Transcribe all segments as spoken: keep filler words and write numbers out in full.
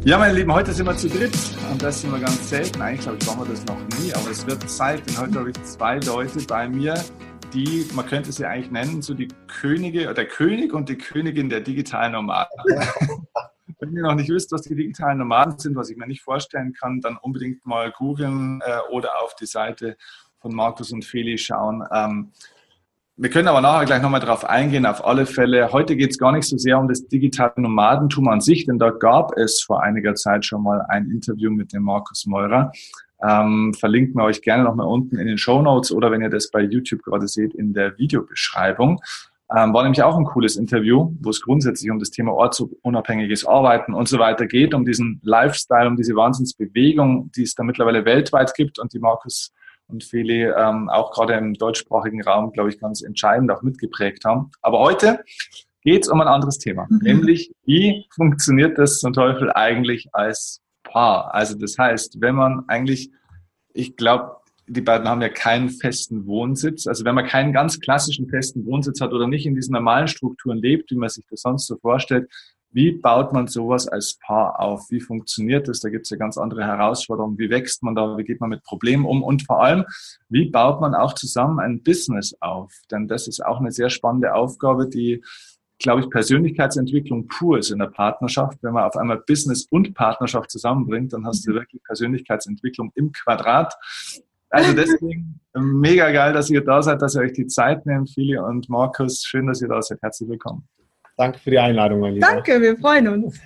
Ja, meine Lieben, heute sind wir zu dritt und das sind wir ganz selten. Eigentlich, glaube ich, waren wir das noch nie, aber es wird Zeit, denn heute habe ich zwei Leute bei mir, die, man könnte sie eigentlich nennen, so die Könige, der König und die Königin der digitalen Nomaden. Wenn ihr noch nicht wisst, was die digitalen Nomaden sind, was ich mir nicht vorstellen kann, dann unbedingt mal googeln äh, oder auf die Seite von Markus und Feli schauen. Ähm, Wir können aber nachher gleich nochmal drauf eingehen, auf alle Fälle. Heute geht es gar nicht so sehr um das digitale Nomadentum an sich, denn da gab es vor einiger Zeit schon mal ein Interview mit dem Markus Meurer. Ähm, verlinken wir euch gerne nochmal unten in den Shownotes oder wenn ihr das bei YouTube gerade seht, in der Videobeschreibung. Ähm, war nämlich auch ein cooles Interview, wo es grundsätzlich um das Thema ortsunabhängiges Arbeiten und so weiter geht, um diesen Lifestyle, um diese Wahnsinnsbewegung, die es da mittlerweile weltweit gibt und die Markus und Feli ähm, auch gerade im deutschsprachigen Raum, glaube ich, ganz entscheidend auch mitgeprägt haben. Aber heute geht es um ein anderes Thema, mhm. nämlich wie funktioniert das zum Teufel eigentlich als Paar? Also das heißt, wenn man eigentlich, ich glaube, die beiden haben ja keinen festen Wohnsitz, also wenn man keinen ganz klassischen festen Wohnsitz hat oder nicht in diesen normalen Strukturen lebt, wie man sich das sonst so vorstellt, wie baut man sowas als Paar auf? Wie funktioniert das? Da gibt es ja ganz andere Herausforderungen. Wie wächst man da? Wie geht man mit Problemen um? Und vor allem, wie baut man auch zusammen ein Business auf? Denn das ist auch eine sehr spannende Aufgabe, die, glaube ich, Persönlichkeitsentwicklung pur ist in der Partnerschaft. Wenn man auf einmal Business und Partnerschaft zusammenbringt, dann hast du wirklich Persönlichkeitsentwicklung im Quadrat. Also deswegen mega geil, dass ihr da seid, dass ihr euch die Zeit nehmt. Feli und Markus, schön, dass ihr da seid. Herzlich willkommen. Danke für die Einladung, mein Lieber. Danke, wir freuen uns.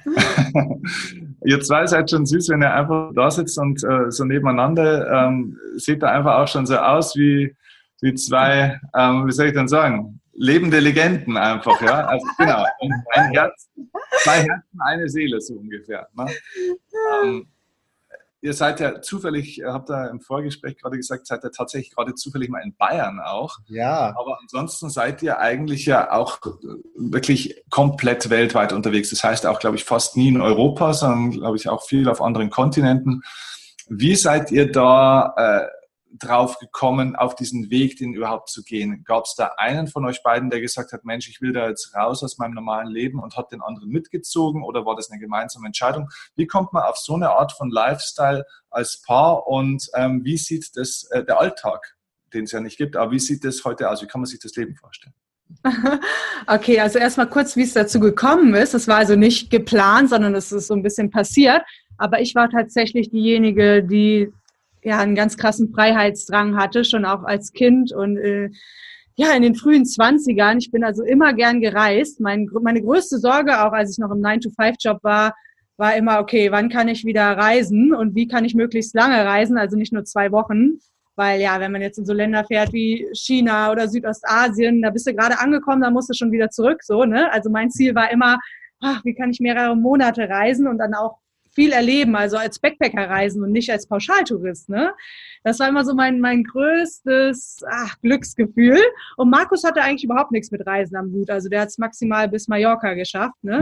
Ihr zwei seid schon süß, wenn ihr einfach da sitzt und äh, so nebeneinander. Ähm, seht da einfach auch schon so aus wie, wie zwei, ähm, wie soll ich denn sagen, lebende Legenden einfach. Ja? Also genau, ein Herz, zwei Herzen, eine Seele so ungefähr. Ne? Ähm, Ihr seid ja zufällig, habt ihr im Vorgespräch gerade gesagt, seid ihr tatsächlich gerade zufällig mal in Bayern auch. Ja. Aber ansonsten seid ihr eigentlich ja auch wirklich komplett weltweit unterwegs. Das heißt auch, glaube ich, fast nie in Europa, sondern, glaube ich, auch viel auf anderen Kontinenten. Wie seid ihr da äh, drauf gekommen, auf diesen Weg, den überhaupt zu gehen? Gab es da einen von euch beiden, der gesagt hat, Mensch, ich will da jetzt raus aus meinem normalen Leben und hat den anderen mitgezogen oder war das eine gemeinsame Entscheidung? Wie kommt man auf so eine Art von Lifestyle als Paar und ähm, wie sieht das, äh, der Alltag, den es ja nicht gibt, aber wie sieht das heute aus? Wie kann man sich das Leben vorstellen? Okay, also erstmal kurz, wie es dazu gekommen ist. Das war also nicht geplant, sondern es ist so ein bisschen passiert. Aber ich war tatsächlich diejenige, die ja einen ganz krassen Freiheitsdrang hatte, schon auch als Kind und äh, ja, in den frühen Zwanzigern. Ich bin also immer gern gereist. Mein, meine größte Sorge, auch als ich noch im nine to five Job war, war immer, okay, wann kann ich wieder reisen und wie kann ich möglichst lange reisen, also nicht nur zwei Wochen. Weil ja, wenn man jetzt in so Länder fährt wie China oder Südostasien, da bist du gerade angekommen, dann musst du schon wieder zurück, so, ne? Also mein Ziel war immer, ach, wie kann ich mehrere Monate reisen und dann auch viel erleben, also als Backpacker reisen und nicht als Pauschaltourist, ne? Das war immer so mein, mein größtes ach, Glücksgefühl. Und Markus hatte eigentlich überhaupt nichts mit Reisen am Hut. Also der hat es maximal bis Mallorca geschafft, ne?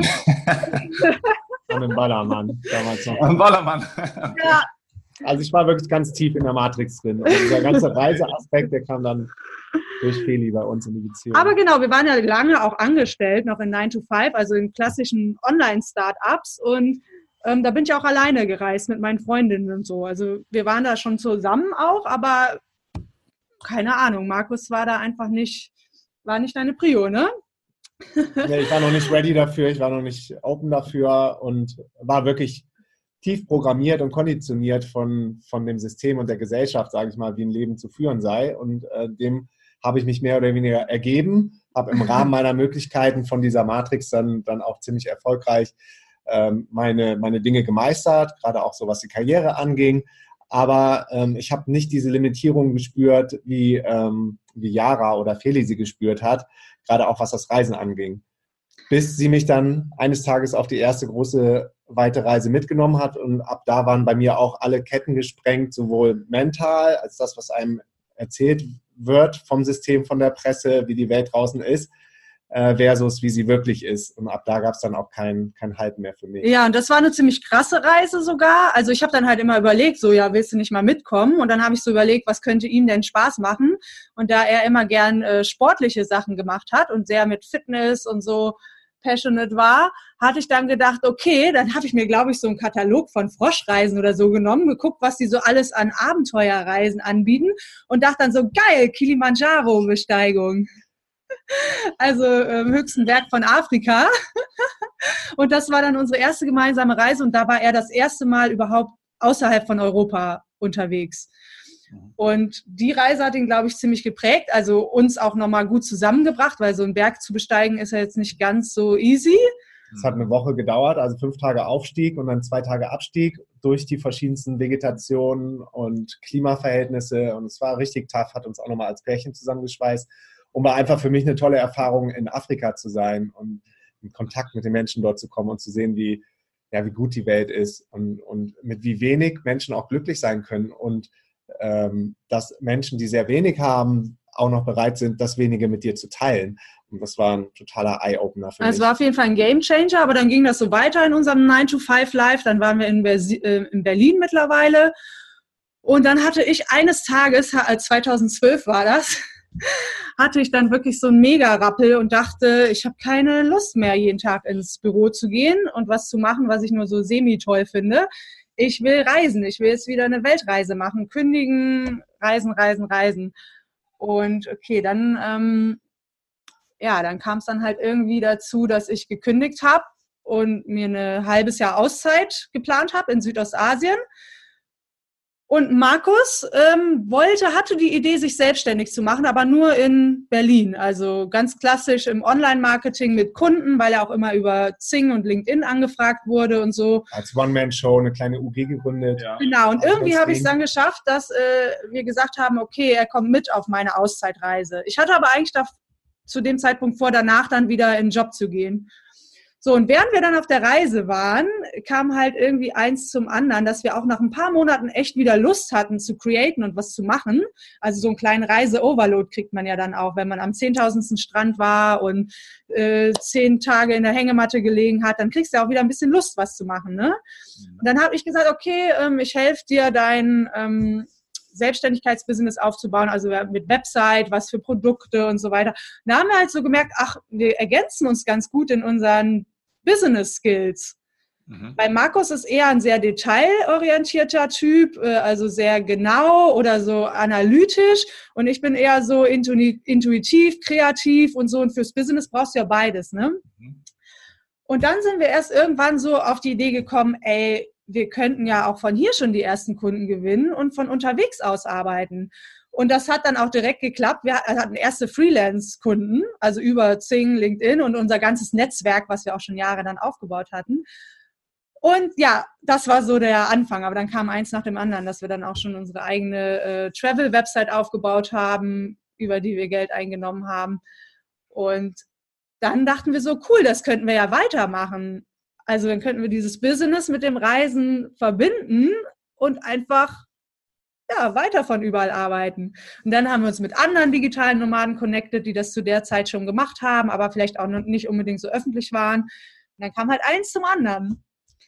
Und im Ballermann damals noch. Ein Ballermann. Ja. Also ich war wirklich ganz tief in der Matrix drin. Also dieser ganze Reiseaspekt, der kam dann durch Feli bei uns in die Beziehung. Aber genau, wir waren ja lange auch angestellt, noch in nine to five, also in klassischen Online-Startups und Ähm, da bin ich auch alleine gereist mit meinen Freundinnen und so. Also wir waren da schon zusammen auch, aber keine Ahnung, Markus war da einfach nicht, war nicht deine Prio, ne? Nee, ich war noch nicht ready dafür, ich war noch nicht open dafür und war wirklich tief programmiert und konditioniert von, von dem System und der Gesellschaft, sage ich mal, wie ein Leben zu führen sei. Und äh, dem habe ich mich mehr oder weniger ergeben, habe im Rahmen meiner Möglichkeiten von dieser Matrix dann, dann auch ziemlich erfolgreich Meine, meine Dinge gemeistert, gerade auch so, was die Karriere anging. Aber ähm, ich habe nicht diese Limitierung gespürt, wie, ähm, wie Yara oder Feli sie gespürt hat, gerade auch was das Reisen anging. Bis sie mich dann eines Tages auf die erste große weite Reise mitgenommen hat und ab da waren bei mir auch alle Ketten gesprengt, sowohl mental als das, was einem erzählt wird vom System, von der Presse, wie die Welt draußen ist, versus wie sie wirklich ist. Und ab da gab es dann auch kein, kein Halten mehr für mich. Ja, und das war eine ziemlich krasse Reise sogar. Also ich habe dann halt immer überlegt, so, ja, willst du nicht mal mitkommen? Und dann habe ich so überlegt, was könnte ihm denn Spaß machen? Und da er immer gern äh, sportliche Sachen gemacht hat und sehr mit Fitness und so passionate war, hatte ich dann gedacht, okay, dann habe ich mir, glaube ich, so einen Katalog von Froschreisen oder so genommen, geguckt, was die so alles an Abenteuerreisen anbieten und dachte dann so, geil, Kilimanjaro-Besteigung. Also ähm, höchsten Berg von Afrika. Und das war dann unsere erste gemeinsame Reise und da war er das erste Mal überhaupt außerhalb von Europa unterwegs. Und die Reise hat ihn, glaube ich, ziemlich geprägt, also uns auch nochmal gut zusammengebracht, weil so einen Berg zu besteigen ist ja jetzt nicht ganz so easy. Es hat eine Woche gedauert, also fünf Tage Aufstieg und dann zwei Tage Abstieg durch die verschiedensten Vegetationen und Klimaverhältnisse und es war richtig tough, hat uns auch nochmal als Pärchen zusammengeschweißt und war einfach für mich eine tolle Erfahrung, in Afrika zu sein und in Kontakt mit den Menschen dort zu kommen und zu sehen, wie, ja, wie gut die Welt ist und, und mit wie wenig Menschen auch glücklich sein können und ähm, dass Menschen, die sehr wenig haben, auch noch bereit sind, das Wenige mit dir zu teilen. Und das war ein totaler Eye-Opener für mich. Es war auf jeden Fall ein Game-Changer, aber dann ging das so weiter in unserem nine to five Life. Dann waren wir in, Bersi- äh, in Berlin mittlerweile. Und dann hatte ich eines Tages, zweitausendzwölf war das, hatte ich dann wirklich so einen Mega-Rappel und dachte, ich habe keine Lust mehr, jeden Tag ins Büro zu gehen und was zu machen, was ich nur so semi-toll finde. Ich will reisen, ich will jetzt wieder eine Weltreise machen, kündigen, reisen, reisen, reisen. Und okay, dann, ähm, ja, dann kam es dann halt irgendwie dazu, dass ich gekündigt habe und mir ein halbes Jahr Auszeit geplant habe in Südostasien. Und Markus ähm, wollte, hatte die Idee, sich selbstständig zu machen, aber nur in Berlin. Also ganz klassisch im Online-Marketing mit Kunden, weil er auch immer über Xing und LinkedIn angefragt wurde und so. Als One-Man-Show eine kleine U G gegründet. Ja. Genau, und irgendwie habe ich es dann geschafft, dass äh, wir gesagt haben, okay, er kommt mit auf meine Auszeitreise. Ich hatte aber eigentlich da, zu dem Zeitpunkt vor, danach dann wieder in den Job zu gehen. So, und während wir dann auf der Reise waren, kam halt irgendwie eins zum anderen, dass wir auch nach ein paar Monaten echt wieder Lust hatten zu createn und was zu machen. Also so einen kleinen Reise-Overload kriegt man ja dann auch, wenn man am zehntausendsten Strand war und äh, zehn Tage in der Hängematte gelegen hat, dann kriegst du ja auch wieder ein bisschen Lust, was zu machen, ne? Und dann habe ich gesagt, okay, ähm, ich helfe dir, dein ähm, Selbstständigkeitsbusiness aufzubauen, also mit Website, was für Produkte und so weiter. Da haben wir halt so gemerkt, ach, wir ergänzen uns ganz gut in unseren Business Skills. Mhm. Bei Markus ist eher ein sehr detailorientierter Typ, also sehr genau oder so analytisch und ich bin eher so intuitiv, kreativ und so und fürs Business brauchst du ja beides, ne? Mhm. Und dann sind wir erst irgendwann so auf die Idee gekommen, ey, wir könnten ja auch von hier schon die ersten Kunden gewinnen und von unterwegs aus arbeiten. Und das hat dann auch direkt geklappt. Wir hatten erste Freelance-Kunden, also über Xing, LinkedIn und unser ganzes Netzwerk, was wir auch schon Jahre dann aufgebaut hatten. Und ja, das war so der Anfang. Aber dann kam eins nach dem anderen, dass wir dann auch schon unsere eigene äh, Travel-Website aufgebaut haben, über die wir Geld eingenommen haben. Und dann dachten wir so, cool, das könnten wir ja weitermachen. Also dann könnten wir dieses Business mit dem Reisen verbinden und einfach ja, weiter von überall arbeiten. Und dann haben wir uns mit anderen digitalen Nomaden connected, die das zu der Zeit schon gemacht haben, aber vielleicht auch noch nicht unbedingt so öffentlich waren. Und dann kam halt eins zum anderen.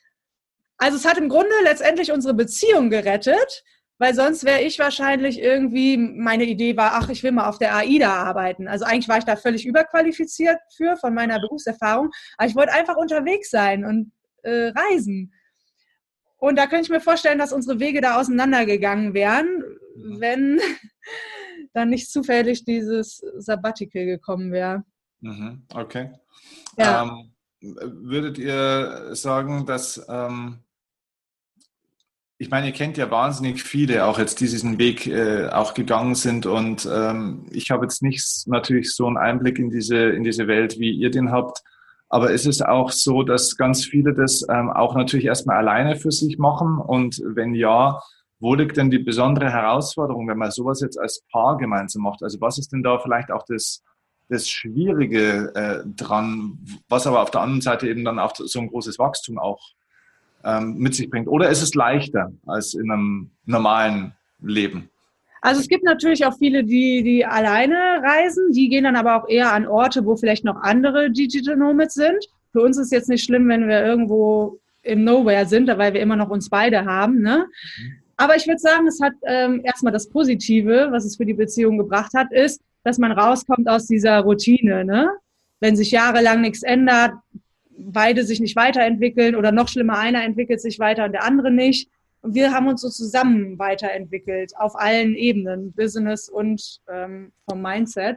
Also es hat im Grunde letztendlich unsere Beziehung gerettet, weil sonst wäre ich wahrscheinlich irgendwie, meine Idee war, ach, ich will mal auf der AIDA arbeiten. Also eigentlich war ich da völlig überqualifiziert für, von meiner Berufserfahrung. Aber ich wollte einfach unterwegs sein und äh, reisen. Und da könnte ich mir vorstellen, dass unsere Wege da auseinandergegangen wären, wenn dann nicht zufällig dieses Sabbatical gekommen wäre. Mhm, okay. Ja. Ähm, würdet ihr sagen, dass... Ähm Ich meine, ihr kennt ja wahnsinnig viele, auch jetzt, die diesen Weg äh, auch gegangen sind. Und ähm, ich habe jetzt nicht natürlich so einen Einblick in diese, in diese Welt, wie ihr den habt. Aber es ist auch so, dass ganz viele das ähm, auch natürlich erstmal alleine für sich machen. Und wenn ja, wo liegt denn die besondere Herausforderung, wenn man sowas jetzt als Paar gemeinsam macht? Also was ist denn da vielleicht auch das, das Schwierige äh, dran, was aber auf der anderen Seite eben dann auch so ein großes Wachstum auch mit sich bringt? Oder ist es leichter als in einem normalen Leben? Also es gibt natürlich auch viele, die, die alleine reisen. Die gehen dann aber auch eher an Orte, wo vielleicht noch andere Digital Nomads sind. Für uns ist es jetzt nicht schlimm, wenn wir irgendwo im Nowhere sind, weil wir immer noch uns beide haben, ne? Mhm. Aber ich würde sagen, es hat ähm, erstmal das Positive, was es für die Beziehung gebracht hat, ist, dass man rauskommt aus dieser Routine, ne? wenn sich jahrelang nichts ändert, beide sich nicht weiterentwickeln oder noch schlimmer, einer entwickelt sich weiter und der andere nicht. Und wir haben uns so zusammen weiterentwickelt auf allen Ebenen, Business und ähm, vom Mindset.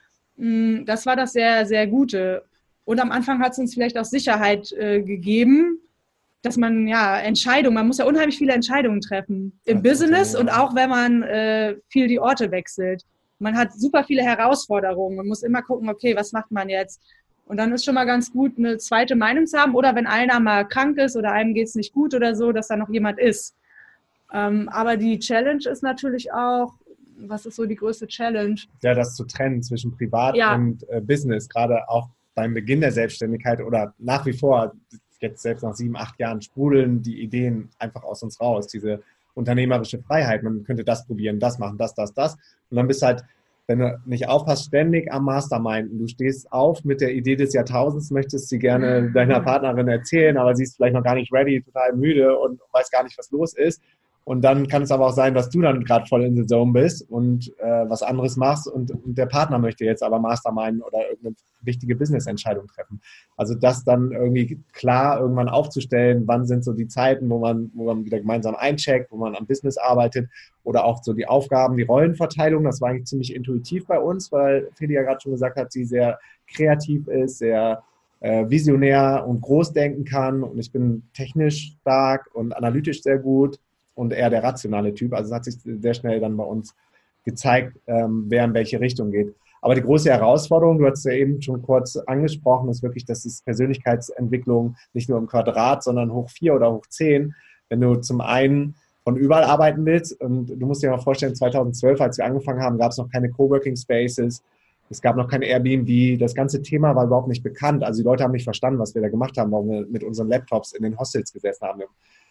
Das war das sehr, sehr Gute. Und am Anfang hat es uns vielleicht auch Sicherheit äh, gegeben, dass man ja Entscheidungen, man muss ja unheimlich viele Entscheidungen treffen im das Business und auch wenn man äh, viel die Orte wechselt. Man hat super viele Herausforderungen. Man muss immer gucken, okay, was macht man jetzt? Und dann ist schon mal ganz gut, eine zweite Meinung zu haben. Oder wenn einer mal krank ist oder einem geht es nicht gut oder so, dass da noch jemand ist. Ähm, aber die Challenge ist natürlich auch, was ist so die größte Challenge? Ja, das zu trennen zwischen Privat ja. und äh, Business, gerade auch beim Beginn der Selbstständigkeit oder nach wie vor, jetzt selbst nach sieben, acht Jahren, sprudeln die Ideen einfach aus uns raus. Diese unternehmerische Freiheit, man könnte das probieren, das machen, das, das, das. Und dann bist du halt, wenn du nicht aufpasst, ständig am Masterminden. Du stehst auf mit der Idee des Jahrtausends, möchtest sie gerne deiner Partnerin erzählen, aber sie ist vielleicht noch gar nicht ready, total müde und weiß gar nicht, was los ist. Und dann kann es aber auch sein, dass du dann gerade voll in the zone bist und äh, was anderes machst und, und der Partner möchte jetzt aber Mastermind oder irgendeine wichtige Business-Entscheidung treffen. Also das dann irgendwie klar irgendwann aufzustellen, wann sind so die Zeiten, wo man, wo man wieder gemeinsam eincheckt, wo man am Business arbeitet oder auch so die Aufgaben, die Rollenverteilung. Das war eigentlich ziemlich intuitiv bei uns, weil Feli ja gerade schon gesagt hat, sie sehr kreativ ist, sehr äh, visionär und groß denken kann und ich bin technisch stark und analytisch sehr gut. Und eher der rationale Typ. Also es hat sich sehr schnell dann bei uns gezeigt, ähm, wer in welche Richtung geht. Aber die große Herausforderung, du hast es ja eben schon kurz angesprochen, ist wirklich, dass es Persönlichkeitsentwicklung nicht nur im Quadrat, sondern hoch vier oder hoch zehn, wenn du zum einen von überall arbeiten willst. Und du musst dir mal vorstellen, zweitausendzwölf, als wir angefangen haben, gab es noch keine Coworking Spaces, es gab noch keine Airbnb, das ganze Thema war überhaupt nicht bekannt. Also die Leute haben nicht verstanden, was wir da gemacht haben, warum wir mit unseren Laptops in den Hostels gesessen haben.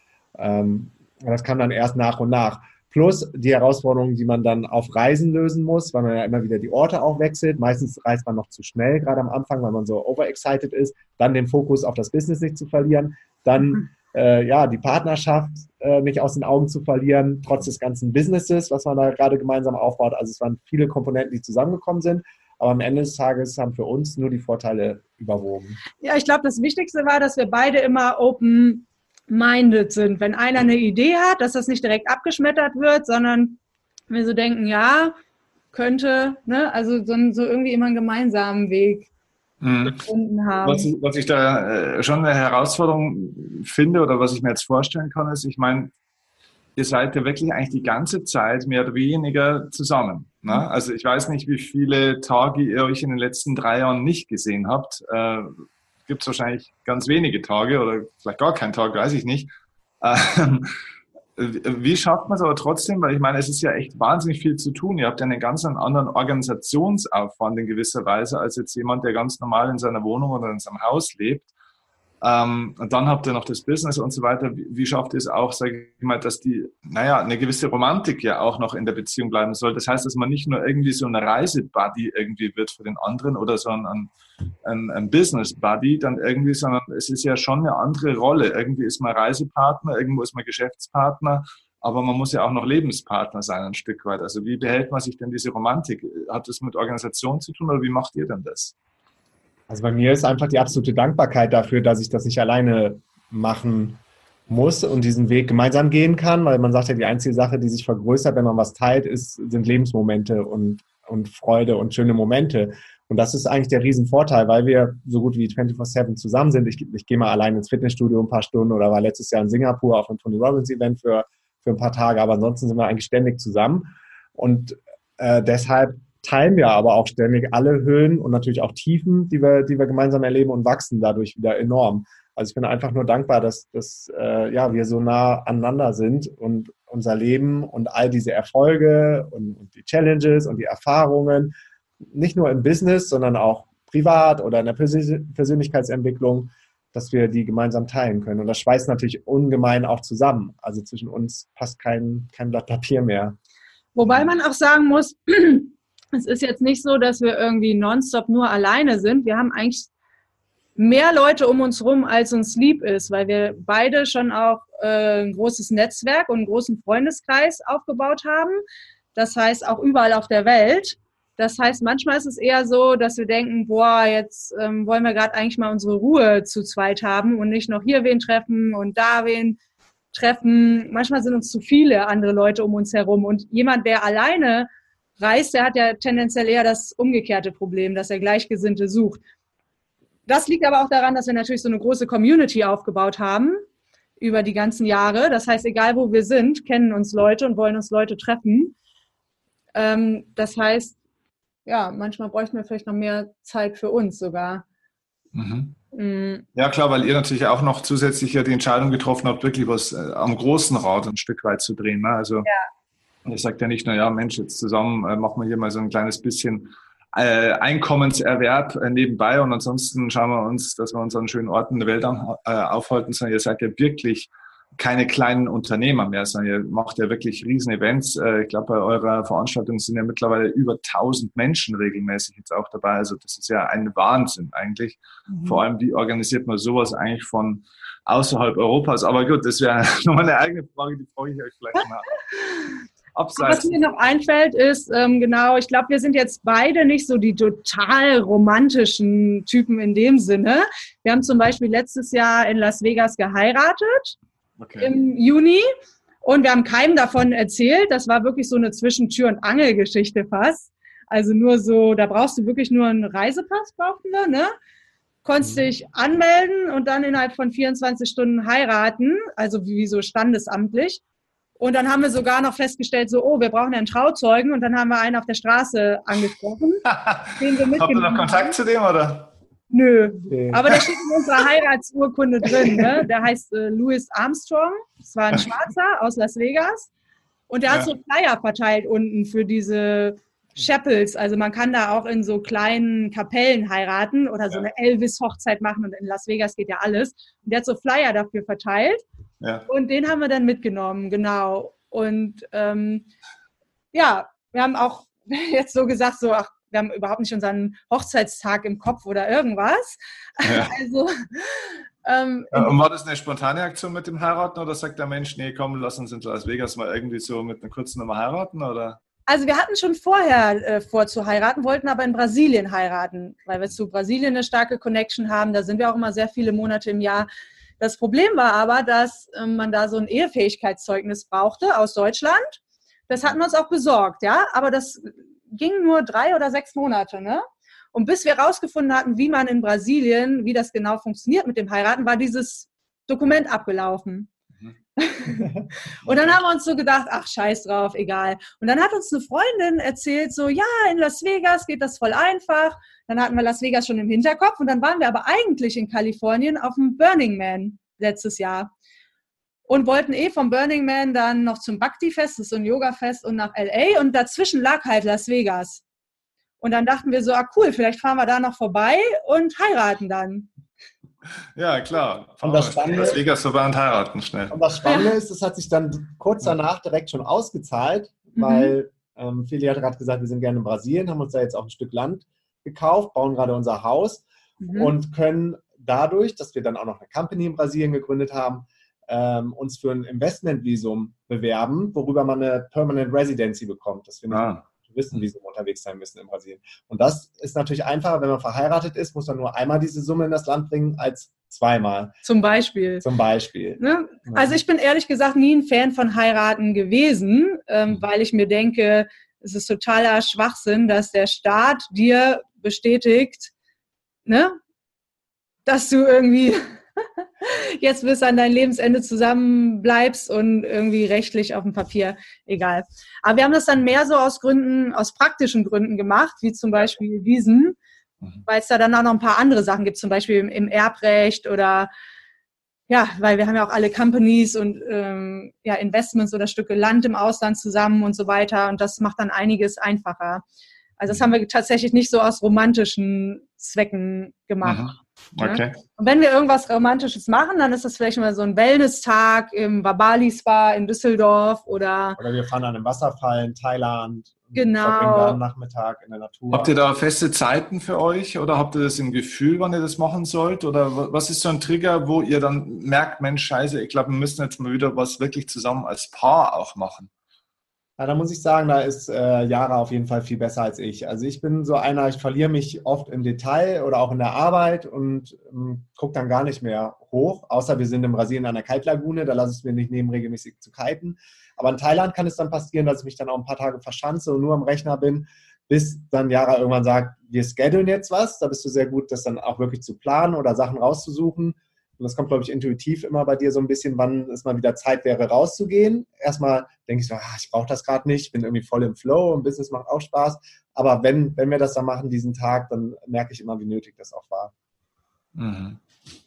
Ähm, Das kam dann erst nach und nach. Plus die Herausforderungen, die man dann auf Reisen lösen muss, weil man ja immer wieder die Orte auch wechselt. Meistens reist man noch zu schnell, gerade am Anfang, weil man so overexcited ist. Dann den Fokus auf das Business nicht zu verlieren. Dann äh, ja die Partnerschaft äh, nicht aus den Augen zu verlieren, trotz des ganzen Businesses, was man da gerade gemeinsam aufbaut. Also es waren viele Komponenten, die zusammengekommen sind. Aber am Ende des Tages haben für uns nur die Vorteile überwogen. Ja, ich glaube, das Wichtigste war, dass wir beide immer open minded sind. Wenn einer eine Idee hat, dass das nicht direkt abgeschmettert wird, sondern wir so denken, ja, könnte, ne, also so, so irgendwie immer einen gemeinsamen Weg mhm. gefunden haben. Was ich, was ich da äh, schon eine Herausforderung finde oder was ich mir jetzt vorstellen kann, ist, ich meine, ihr seid ja wirklich eigentlich die ganze Zeit mehr oder weniger zusammen. Ne? Also ich weiß nicht, wie viele Tage ihr euch in den letzten drei Jahren nicht gesehen habt. Äh, gibt es wahrscheinlich ganz wenige Tage oder vielleicht gar keinen Tag, weiß ich nicht. Ähm, wie schafft man es aber trotzdem? Weil ich meine, es ist ja echt wahnsinnig viel zu tun. Ihr habt ja einen ganz anderen Organisationsaufwand in gewisser Weise als jetzt jemand, der ganz normal in seiner Wohnung oder in seinem Haus lebt. Ähm, und dann habt ihr noch das Business und so weiter. Wie, wie schafft ihr es auch, sage ich mal, dass die, naja, eine gewisse Romantik ja auch noch in der Beziehung bleiben soll? Das heißt, dass man nicht nur irgendwie so ein Reisebuddy irgendwie wird für den anderen oder so ein, ein, ein Business-Buddy dann irgendwie, sondern es ist ja schon eine andere Rolle. Irgendwie ist man Reisepartner, irgendwo ist man Geschäftspartner, aber man muss ja auch noch Lebenspartner sein ein Stück weit. Also wie behält man sich denn diese Romantik? Hat das mit Organisation zu tun oder wie macht ihr denn das? Also bei mir ist einfach die absolute Dankbarkeit dafür, dass ich das nicht alleine machen muss und diesen Weg gemeinsam gehen kann, weil man sagt ja, die einzige Sache, die sich vergrößert, wenn man was teilt, ist, sind Lebensmomente und, und Freude und schöne Momente. Und das ist eigentlich der Riesenvorteil, weil wir so gut wie vierundzwanzig sieben zusammen sind. Ich, ich gehe mal allein ins Fitnessstudio ein paar Stunden oder war letztes Jahr in Singapur auf einem Tony Robbins Event für, für ein paar Tage, aber ansonsten sind wir eigentlich ständig zusammen. Und äh, deshalb teilen wir aber auch ständig alle Höhen und natürlich auch Tiefen, die wir, die wir gemeinsam erleben und wachsen dadurch wieder enorm. Also ich bin einfach nur dankbar, dass, dass äh, ja, wir so nah aneinander sind und unser Leben und all diese Erfolge und, und die Challenges und die Erfahrungen, nicht nur im Business, sondern auch privat oder in der Persön- Persönlichkeitsentwicklung, dass wir die gemeinsam teilen können. Und das schweißt natürlich ungemein auch zusammen. Also zwischen uns passt kein, kein Blatt Papier mehr. Wobei man auch sagen muss, es ist jetzt nicht so, dass wir irgendwie nonstop nur alleine sind. Wir haben eigentlich mehr Leute um uns rum, als uns lieb ist, weil wir beide schon auch äh, ein großes Netzwerk und einen großen Freundeskreis aufgebaut haben. Das heißt auch überall auf der Welt. Das heißt, manchmal ist es eher so, dass wir denken, boah, jetzt ähm, wollen wir gerade eigentlich mal unsere Ruhe zu zweit haben und nicht noch hier wen treffen und da wen treffen. Manchmal sind uns zu viele andere Leute um uns herum. Und jemand, der alleine reist, der hat ja tendenziell eher das umgekehrte Problem, dass er Gleichgesinnte sucht. Das liegt aber auch daran, dass wir natürlich so eine große Community aufgebaut haben über die ganzen Jahre. Das heißt, egal wo wir sind, kennen uns Leute und wollen uns Leute treffen. Ähm, das heißt, ja, manchmal bräuchten wir vielleicht noch mehr Zeit für uns sogar. Mhm. Mhm. Ja, klar, weil ihr natürlich auch noch zusätzlich ja die Entscheidung getroffen habt, wirklich was äh, am großen Rad ein Stück weit zu drehen. Ne? Also ja. Ihr sagt ja nicht, na ja, Mensch, jetzt zusammen äh, machen wir hier mal so ein kleines bisschen äh, Einkommenserwerb äh, nebenbei und ansonsten schauen wir uns, dass wir uns an schönen Orten der Welt an, äh, aufhalten, sondern ihr seid ja wirklich keine kleinen Unternehmer mehr, sondern ihr macht ja wirklich riesen Events. Ich glaube, bei eurer Veranstaltung sind ja mittlerweile über tausend Menschen regelmäßig jetzt auch dabei. Also das ist ja ein Wahnsinn eigentlich. Mhm. Vor allem, wie organisiert man sowas eigentlich von außerhalb Europas? Aber gut, das wäre nochmal eine eigene Frage, die frage ich euch vielleicht mal. Abseits. Was mir noch einfällt, ist, ähm, genau, ich glaube, wir sind jetzt beide nicht so die total romantischen Typen in dem Sinne. Wir haben zum Beispiel letztes Jahr in Las Vegas geheiratet. Okay. Im Juni und wir haben keinem davon erzählt. Das war wirklich so eine Zwischentür- und Angelgeschichte fast. Also nur so, da brauchst du wirklich nur einen Reisepass, brauchten wir, ne? Konntest dich mhm. anmelden und dann innerhalb von vierundzwanzig Stunden heiraten, also wie so standesamtlich. Und dann haben wir sogar noch festgestellt, so, oh, wir brauchen einen Trauzeugen und dann haben wir einen auf der Straße angesprochen. Den wir Habt ihr noch Kontakt zu dem, oder? Nö, okay. Aber der steht in unserer Heiratsurkunde drin. Ne? Der heißt äh, Louis Armstrong. Das war ein Schwarzer aus Las Vegas. Und der ja. hat so Flyer verteilt unten für diese Chapels. Also man kann da auch in so kleinen Kapellen heiraten oder so ja. eine Elvis-Hochzeit machen. Und in Las Vegas geht ja alles. Und der hat so Flyer dafür verteilt. Ja. Und den haben wir dann mitgenommen, genau. Und ähm, ja, wir haben auch jetzt so gesagt, so, ach, wir haben überhaupt nicht unseren Hochzeitstag im Kopf oder irgendwas. Ja. Also, ähm, ja, und war das eine spontane Aktion mit dem Heiraten oder sagt der Mensch, nee, komm, lass uns in Las Vegas mal irgendwie so mit einer kurzen Nummer heiraten? Oder? Also wir hatten schon vorher äh, vor zu heiraten, wollten aber in Brasilien heiraten, weil wir zu Brasilien eine starke Connection haben. Da sind wir auch immer sehr viele Monate im Jahr. Das Problem war aber, dass äh, man da so ein Ehefähigkeitszeugnis brauchte aus Deutschland. Das hatten wir uns auch besorgt, ja, aber das ging nur drei oder sechs Monate, ne? Und bis wir rausgefunden hatten, wie man in Brasilien, wie das genau funktioniert mit dem Heiraten, war dieses Dokument abgelaufen. Mhm. Und dann haben wir uns so gedacht, ach, scheiß drauf, egal. Und dann hat uns eine Freundin erzählt, so, ja, in Las Vegas geht das voll einfach. Dann hatten wir Las Vegas schon im Hinterkopf und dann waren wir aber eigentlich in Kalifornien auf dem Burning Man letztes Jahr. Und wollten eh vom Burning Man dann noch zum Bhakti-Fest, das ist so ein Yoga-Fest, und nach L A. Und dazwischen lag halt Las Vegas. Und dann dachten wir so, ah cool, vielleicht fahren wir da noch vorbei und heiraten dann. Ja, klar. Und das Spannende, Las Vegas vorbei und heiraten schnell. Und das Spannende ist, das hat sich dann kurz danach direkt schon ausgezahlt, weil mhm. ähm, Feli hat gerade gesagt, wir sind gerne in Brasilien, haben uns da jetzt auch ein Stück Land gekauft, bauen gerade unser Haus mhm. und können dadurch, dass wir dann auch noch eine Company in Brasilien gegründet haben, ähm, uns für ein Investmentvisum bewerben, worüber man eine Permanent Residency bekommt, dass wir nicht ah. Touristenvisum unterwegs sein müssen in Brasilien. Und das ist natürlich einfacher, wenn man verheiratet ist, muss man nur einmal diese Summe in das Land bringen, als zweimal. Zum Beispiel. Zum Beispiel. Ne? Also ich bin ehrlich gesagt nie ein Fan von Heiraten gewesen, ähm, mhm. weil ich mir denke, es ist totaler Schwachsinn, dass der Staat dir bestätigt, ne, dass du irgendwie jetzt bis an dein Lebensende zusammen bleibst und irgendwie rechtlich auf dem Papier, egal. Aber wir haben das dann mehr so aus Gründen, aus praktischen Gründen gemacht, wie zum Beispiel diesen, mhm. weil es da dann auch noch ein paar andere Sachen gibt, zum Beispiel im, im Erbrecht oder ja, weil wir haben ja auch alle Companies und ähm, ja, Investments oder Stücke Land im Ausland zusammen und so weiter und das macht dann einiges einfacher. Also das haben wir tatsächlich nicht so aus romantischen Zwecken gemacht. Mhm. Okay. Ja? Und wenn wir irgendwas Romantisches machen, dann ist das vielleicht mal so ein Wellness-Tag im Babali Spa in Düsseldorf oder... Oder wir fahren an einem Wasserfall in Thailand. Genau. Shopping da am Nachmittag in der Natur. Habt ihr da feste Zeiten für euch oder habt ihr das im Gefühl, wann ihr das machen sollt? Oder was ist so ein Trigger, wo ihr dann merkt, Mensch, scheiße, ich glaube, wir müssen jetzt mal wieder was wirklich zusammen als Paar auch machen? Ja, da muss ich sagen, da ist äh, Yara auf jeden Fall viel besser als ich. Also ich bin so einer, ich verliere mich oft im Detail oder auch in der Arbeit und ähm, gucke dann gar nicht mehr hoch, außer wir sind in Brasilien an der Kaltlagune, da lasse ich es mir nicht nehmen, regelmäßig zu kiten. Aber in Thailand kann es dann passieren, dass ich mich dann auch ein paar Tage verschanze und nur am Rechner bin, bis dann Yara irgendwann sagt, wir schedulen jetzt was. Da bist du sehr gut, das dann auch wirklich zu planen oder Sachen rauszusuchen. Und das kommt, glaube ich, intuitiv immer bei dir so ein bisschen, wann es mal wieder Zeit wäre, rauszugehen. Erstmal denke ich so, ah, ich brauche das gerade nicht, ich bin irgendwie voll im Flow und Business macht auch Spaß. Aber wenn, wenn wir das dann machen, diesen Tag, dann merke ich immer, wie nötig das auch war. Mhm.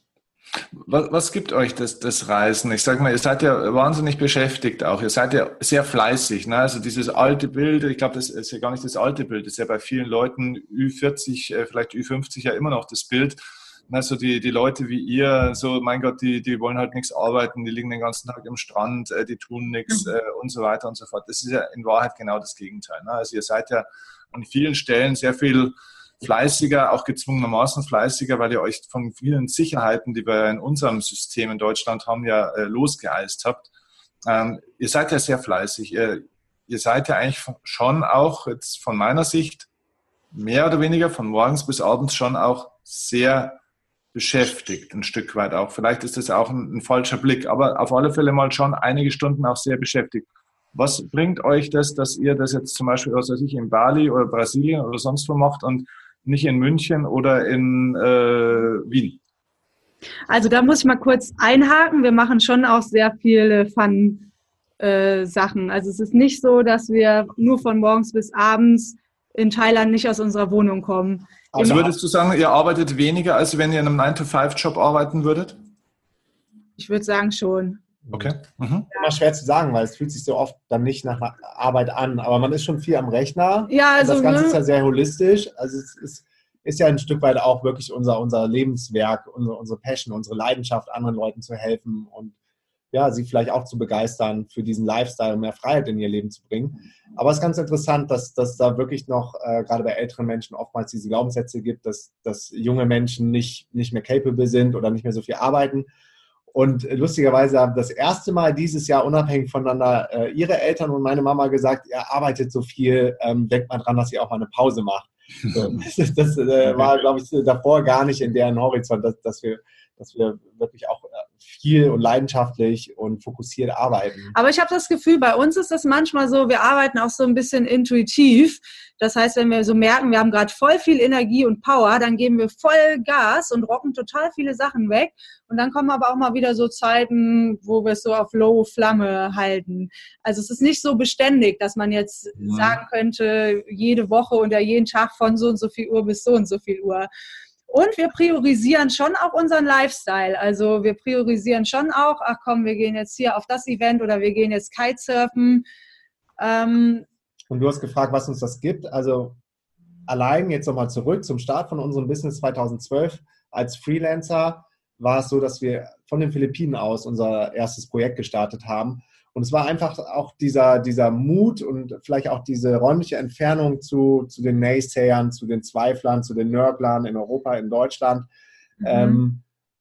Was, was gibt euch das, das Reisen? Ich sage mal, ihr seid ja wahnsinnig beschäftigt auch. Ihr seid ja sehr fleißig. Ne? Also dieses alte Bild, ich glaube, das ist ja gar nicht das alte Bild. Das ist ja bei vielen Leuten Ü vierzig, vielleicht Ü fünfzig ja immer noch das Bild. Also die, die Leute wie ihr, so mein Gott, die, die wollen halt nichts arbeiten, die liegen den ganzen Tag im Strand, äh, die tun nichts äh, und so weiter und so fort. Das ist ja in Wahrheit genau das Gegenteil. Ne? Also ihr seid ja an vielen Stellen sehr viel fleißiger, auch gezwungenermaßen fleißiger, weil ihr euch von vielen Sicherheiten, die wir in unserem System in Deutschland haben, ja äh, losgeeist habt. Ähm, ihr seid ja sehr fleißig. Ihr, ihr seid ja eigentlich schon auch jetzt von meiner Sicht mehr oder weniger von morgens bis abends schon auch sehr beschäftigt, ein Stück weit auch. Vielleicht ist das auch ein, ein falscher Blick, aber auf alle Fälle mal schon einige Stunden auch sehr beschäftigt. Was bringt euch das, dass ihr das jetzt zum Beispiel, was weiß ich, in Bali oder Brasilien oder sonst wo macht und nicht in München oder in äh, Wien? Also da muss ich mal kurz einhaken. Wir machen schon auch sehr viele Fun-Sachen. Äh, also es ist nicht so, dass wir nur von morgens bis abends in Thailand nicht aus unserer Wohnung kommen. Also würdest du sagen, ihr arbeitet weniger, als wenn ihr in einem nine to five Job arbeiten würdet? Ich würde sagen schon. Okay. Mhm. Immer schwer zu sagen, weil es fühlt sich so oft dann nicht nach Arbeit an. Aber man ist schon viel am Rechner. Ja, also, und das Ganze ne? ist ja sehr holistisch. Also es ist, ist ja ein Stück weit auch wirklich unser, unser Lebenswerk, unsere, unsere Passion, unsere Leidenschaft, anderen Leuten zu helfen und ja, sie vielleicht auch zu begeistern, für diesen Lifestyle mehr Freiheit in ihr Leben zu bringen. Aber es ist ganz interessant, dass, dass da wirklich noch, äh, gerade bei älteren Menschen, oftmals diese Glaubenssätze gibt, dass, dass junge Menschen nicht, nicht mehr capable sind oder nicht mehr so viel arbeiten. Und lustigerweise haben das erste Mal dieses Jahr unabhängig voneinander äh, ihre Eltern und meine Mama gesagt, ihr arbeitet so viel, ähm, denkt mal dran, dass ihr auch mal eine Pause macht. So, das das äh, war, glaube ich, davor gar nicht in deren Horizont, dass, dass, wir, dass wir wirklich auch viel und leidenschaftlich und fokussiert arbeiten. Aber ich habe das Gefühl, bei uns ist das manchmal so, wir arbeiten auch so ein bisschen intuitiv. Das heißt, wenn wir so merken, wir haben gerade voll viel Energie und Power, dann geben wir voll Gas und rocken total viele Sachen weg. Und dann kommen aber auch mal wieder so Zeiten, wo wir es so auf Low-Flamme halten. Also es ist nicht so beständig, dass man jetzt mhm. sagen könnte, jede Woche oder jeden Tag von so und so viel Uhr bis so und so viel Uhr. Und wir priorisieren schon auch unseren Lifestyle. Also wir priorisieren schon auch, ach komm, wir gehen jetzt hier auf das Event oder wir gehen jetzt Kitesurfen. Ähm, Und du hast gefragt, was uns das gibt. Also allein jetzt nochmal zurück zum Start von unserem Business zweitausendzwölf als Freelancer war es so, dass wir von den Philippinen aus unser erstes Projekt gestartet haben. Und es war einfach auch dieser, dieser Mut und vielleicht auch diese räumliche Entfernung zu, zu den Naysayern, zu den Zweiflern, zu den Nörglern in Europa, in Deutschland, mhm. ähm,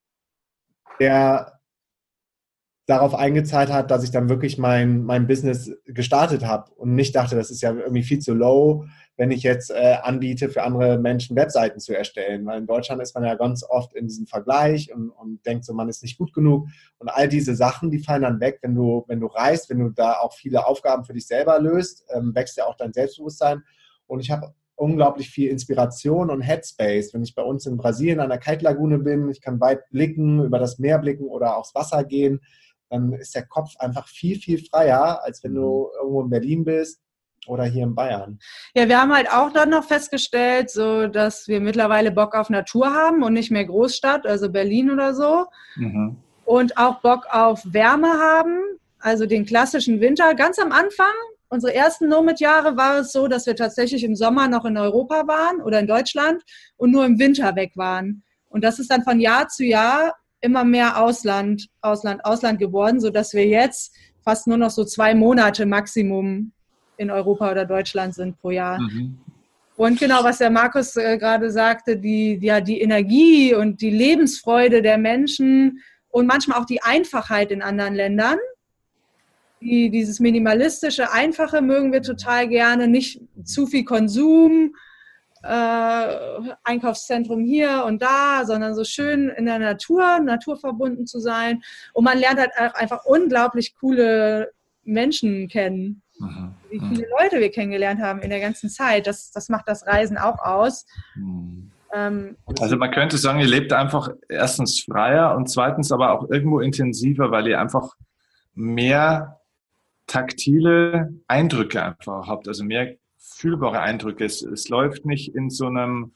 der darauf eingezahlt hat, dass ich dann wirklich mein, mein Business gestartet habe und nicht dachte, das ist ja irgendwie viel zu low, wenn ich jetzt äh, anbiete, für andere Menschen Webseiten zu erstellen. Weil in Deutschland ist man ja ganz oft in diesem Vergleich und, und denkt so, man ist nicht gut genug. Und all diese Sachen, die fallen dann weg, wenn du, wenn du reist, wenn du da auch viele Aufgaben für dich selber löst, ähm, wächst ja auch dein Selbstbewusstsein. Und ich habe unglaublich viel Inspiration und Headspace. Wenn ich bei uns in Brasilien an der Kaltlagune bin, ich kann weit blicken, über das Meer blicken oder aufs Wasser gehen, dann ist der Kopf einfach viel, viel freier, als wenn du irgendwo in Berlin bist oder hier in Bayern. Ja, wir haben halt auch dann noch festgestellt, so dass wir mittlerweile Bock auf Natur haben und nicht mehr Großstadt, also Berlin oder so. Mhm. Und auch Bock auf Wärme haben, also den klassischen Winter. Ganz am Anfang, unsere ersten Nomad-Jahre, war es so, dass wir tatsächlich im Sommer noch in Europa waren oder in Deutschland und nur im Winter weg waren. Und das ist dann von Jahr zu Jahr immer mehr Ausland, Ausland, Ausland geworden, sodass wir jetzt fast nur noch so zwei Monate Maximum in Europa oder Deutschland sind pro Jahr. Mhm. Und genau, was der Markus äh, gerade sagte, die, ja, die Energie und die Lebensfreude der Menschen und manchmal auch die Einfachheit in anderen Ländern, die, dieses minimalistische, einfache mögen wir total gerne, nicht zu viel Konsum, äh, Einkaufszentrum hier und da, sondern so schön in der Natur, naturverbunden zu sein. Und man lernt halt auch einfach unglaublich coole Menschen kennen. Mhm. Wie viele Leute wir kennengelernt haben in der ganzen Zeit. Das, das macht das Reisen auch aus. Mhm. Ähm, Also man könnte sagen, ihr lebt einfach erstens freier und zweitens aber auch irgendwo intensiver, weil ihr einfach mehr taktile Eindrücke einfach habt, also mehr fühlbare Eindrücke. Es, es läuft nicht in so einem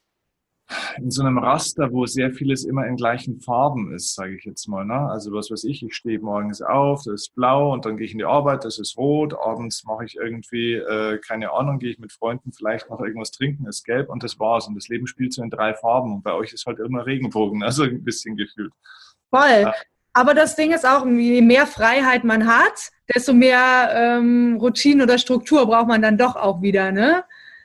in so einem Raster, wo sehr vieles immer in gleichen Farben ist, sage ich jetzt mal. Ne? Also was weiß ich, ich stehe morgens auf, das ist blau und dann gehe ich in die Arbeit, das ist rot. Abends mache ich irgendwie, äh, keine Ahnung, gehe ich mit Freunden vielleicht noch irgendwas trinken, das ist gelb und das war's. Und das Leben spielt so in drei Farben und bei euch ist halt immer Regenbogen, also ein bisschen gefühlt. Voll. Ja. Aber das Ding ist auch, je mehr Freiheit man hat, desto mehr ähm, Routine oder Struktur braucht man dann doch auch wieder, ne?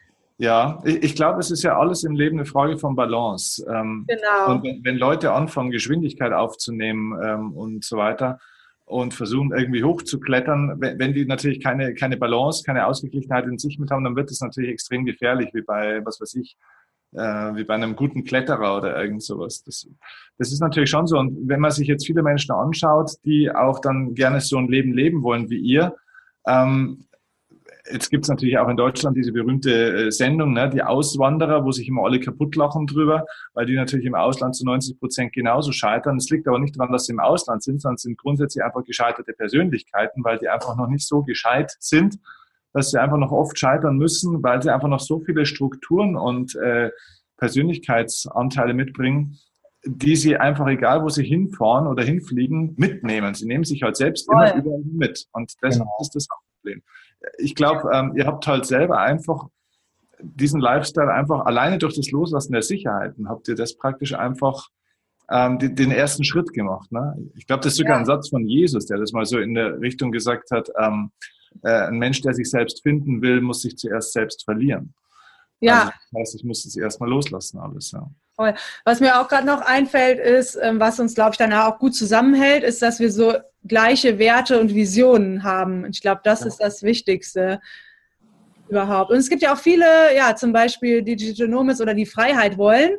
Ja, ich, ich glaube, es ist ja alles im Leben eine Frage von Balance. Ähm, Genau. und wenn, wenn Leute anfangen, Geschwindigkeit aufzunehmen ähm, und so weiter und versuchen irgendwie hochzuklettern, wenn, wenn die natürlich keine, keine Balance, keine Ausgeglichenheit in sich mit haben, dann wird es natürlich extrem gefährlich, wie bei, was weiß ich, äh, wie bei einem guten Kletterer oder irgend sowas. Das, das ist natürlich schon so. Und wenn man sich jetzt viele Menschen anschaut, die auch dann gerne so ein Leben leben wollen wie ihr, ähm, jetzt gibt es natürlich auch in Deutschland diese berühmte äh, Sendung, ne, die Auswanderer, wo sich immer alle kaputt lachen drüber, weil die natürlich im Ausland zu neunzig Prozent genauso scheitern. Es liegt aber nicht daran, dass sie im Ausland sind, sondern es sind grundsätzlich einfach gescheiterte Persönlichkeiten, weil die einfach noch nicht so gescheit sind, dass sie einfach noch oft scheitern müssen, weil sie einfach noch so viele Strukturen und äh, Persönlichkeitsanteile mitbringen, die sie einfach, egal wo sie hinfahren oder hinfliegen, mitnehmen. Sie nehmen sich halt selbst Voll. immer überall mit. Und das Genau. ist das Hauptproblem. Ich glaube, ähm, ihr habt halt selber einfach diesen Lifestyle einfach alleine durch das Loslassen der Sicherheiten, habt ihr das praktisch einfach ähm, die, den ersten Schritt gemacht. Ne? Ich glaube, das ist sogar Ja. ein Satz von Jesus, der das mal so in der Richtung gesagt hat, ähm, äh, ein Mensch, der sich selbst finden will, muss sich zuerst selbst verlieren. Ja. Also, das heißt, ich muss es erstmal loslassen alles. Ja. Voll. Was mir auch gerade noch einfällt, ist, ähm, was uns, glaube ich, danach auch gut zusammenhält, ist, dass wir so gleiche Werte und Visionen haben. Ich glaube, das Ja. ist das Wichtigste überhaupt. Und es gibt ja auch viele, ja, zum Beispiel die Digital Nomads oder die Freiheit wollen,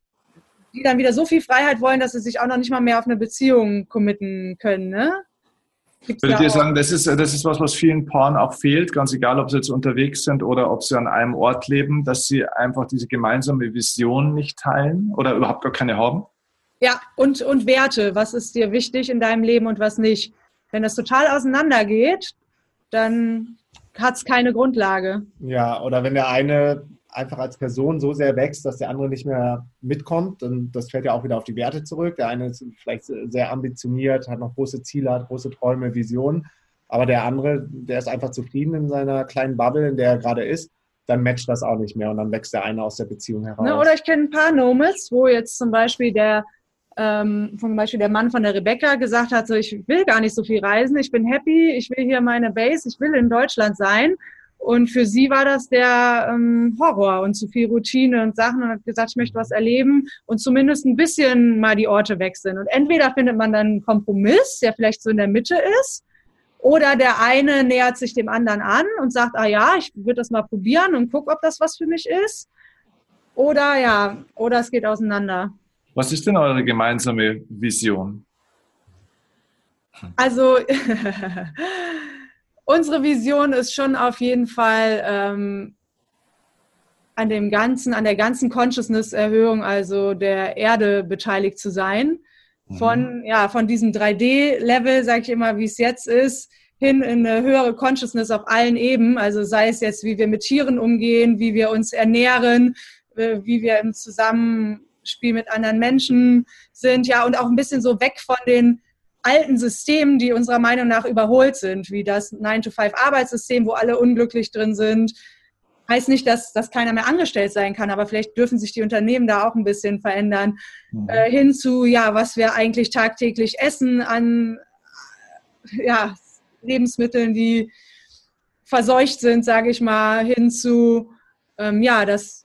die dann wieder so viel Freiheit wollen, dass sie sich auch noch nicht mal mehr auf eine Beziehung committen können, ne? Gibt's Würdet ja ihr auch. sagen, das ist, das ist was, was vielen Paaren auch fehlt, ganz egal, ob sie jetzt unterwegs sind oder ob sie an einem Ort leben, dass sie einfach diese gemeinsame Vision nicht teilen oder überhaupt gar keine haben? Ja, und, und Werte. Was ist dir wichtig in deinem Leben und was nicht? Wenn das total auseinandergeht, dann hat es keine Grundlage. Ja, oder wenn der eine einfach als Person so sehr wächst, dass der andere nicht mehr mitkommt, dann das fällt ja auch wieder auf die Werte zurück. Der eine ist vielleicht sehr ambitioniert, hat noch große Ziele, hat große Träume, Visionen, aber der andere, der ist einfach zufrieden in seiner kleinen Bubble, in der er gerade ist, dann matcht das auch nicht mehr und dann wächst der eine aus der Beziehung heraus. Ne, oder ich kenne ein paar Nomads, wo jetzt zum Beispiel der ähm, zum Beispiel der Mann von der Rebecca gesagt hat, so, ich will gar nicht so viel reisen, ich bin happy, ich will hier meine Base, ich will in Deutschland sein. Und für sie war das der ähm, Horror und zu viel Routine und Sachen und hat gesagt, ich möchte was erleben und zumindest ein bisschen mal die Orte wechseln. Und entweder findet man dann einen Kompromiss, der vielleicht so in der Mitte ist, oder der eine nähert sich dem anderen an und sagt, ah ja, ich würde das mal probieren und guck, ob das was für mich ist. Oder ja, oder es geht auseinander. Was ist denn eure gemeinsame Vision? Also unsere Vision ist schon auf jeden Fall ähm, an dem ganzen, an der ganzen Consciousness-Erhöhung, also der Erde beteiligt zu sein. Von, mhm. ja, von diesem drei D-Level, sage ich immer, wie es jetzt ist, hin in eine höhere Consciousness auf allen Ebenen. Also sei es jetzt, wie wir mit Tieren umgehen, wie wir uns ernähren, wie wir im Zusammenspiel mit anderen Menschen sind, ja, und auch ein bisschen so weg von den alten Systemen, die unserer Meinung nach überholt sind, wie das nine to five Arbeitssystem, wo alle unglücklich drin sind. Heißt nicht, dass, dass keiner mehr angestellt sein kann, aber vielleicht dürfen sich die Unternehmen da auch ein bisschen verändern. Mhm. Äh, hin zu, ja, was wir eigentlich tagtäglich essen an ja, Lebensmitteln, die verseucht sind, sage ich mal, hin zu, ähm, ja, dass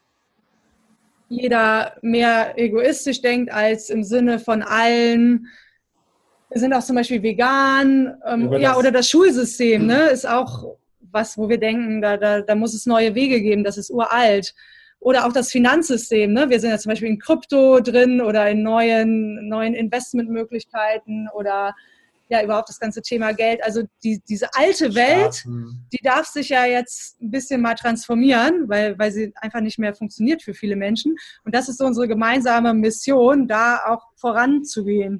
jeder mehr egoistisch denkt als im Sinne von allen. Wir sind auch zum Beispiel vegan, ähm, Über ja, das- oder das Schulsystem, ne, ist auch was, wo wir denken, da, da, da muss es neue Wege geben, das ist uralt. Oder auch das Finanzsystem, ne? Wir sind ja zum Beispiel in Krypto drin oder in neuen, neuen Investmentmöglichkeiten oder ja, überhaupt das ganze Thema Geld. Also die, diese alte Welt, Staaten. die darf sich ja jetzt ein bisschen mal transformieren, weil, weil sie einfach nicht mehr funktioniert für viele Menschen. Und das ist so unsere gemeinsame Mission, da auch voranzugehen.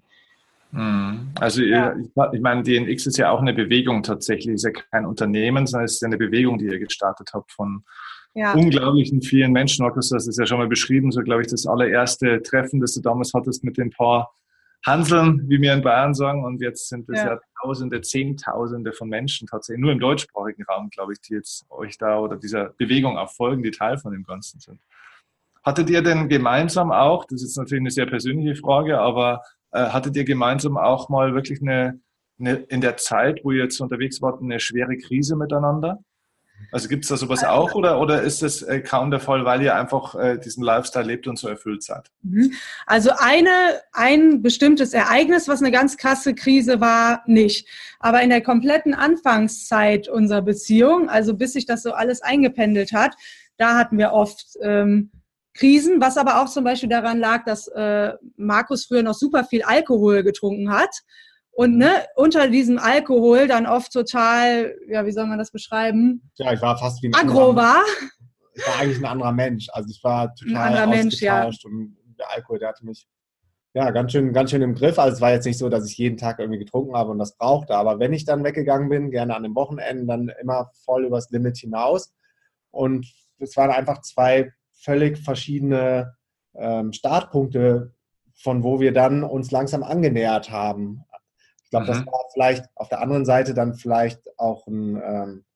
Also Ja. ich, ich meine, D N X ist ja auch eine Bewegung tatsächlich, ist ja kein Unternehmen, sondern es ist ja eine Bewegung, die ihr gestartet habt von Ja. unglaublichen vielen Menschen. Markus, das ist ja schon mal beschrieben, so glaube ich das allererste Treffen, das du damals hattest mit den paar Hanseln, wie wir in Bayern sagen, und jetzt sind es ja. ja Tausende, Zehntausende von Menschen tatsächlich, nur im deutschsprachigen Raum, glaube ich, die jetzt euch da oder dieser Bewegung auch folgen, die Teil von dem Ganzen sind. Hattet ihr denn gemeinsam auch, das ist natürlich eine sehr persönliche Frage, aber äh, hattet ihr gemeinsam auch mal wirklich eine, eine, in der Zeit, wo ihr jetzt unterwegs wart, eine schwere Krise miteinander? Also gibt es da sowas auch oder, oder ist das äh, kaum der Fall, weil ihr einfach äh, diesen Lifestyle lebt und so erfüllt seid? Also eine, ein bestimmtes Ereignis, was eine ganz krasse Krise war, nicht. Aber in der kompletten Anfangszeit unserer Beziehung, also bis sich das so alles eingependelt hat, da hatten wir oft ähm, Krisen, was aber auch zum Beispiel daran lag, dass äh, Markus früher noch super viel Alkohol getrunken hat. Und ne, unter diesem Alkohol dann oft total, ja, wie soll man das beschreiben? Ja, ich war fast wie ein Agro anderer, war. Ich war eigentlich ein anderer Mensch. Also ich war total Ein anderer Mensch, ja. ausgetauscht und der Alkohol, der hatte mich ja ganz schön, ganz schön im Griff. Also es war jetzt nicht so, dass ich jeden Tag irgendwie getrunken habe und das brauchte. Aber wenn ich dann weggegangen bin, gerne an den Wochenenden, dann immer voll übers Limit hinaus. Und es waren einfach zwei völlig verschiedene ähm, Startpunkte, von wo wir dann uns langsam angenähert haben. Ich glaube, das war vielleicht auf der anderen Seite dann vielleicht auch ein, ähm,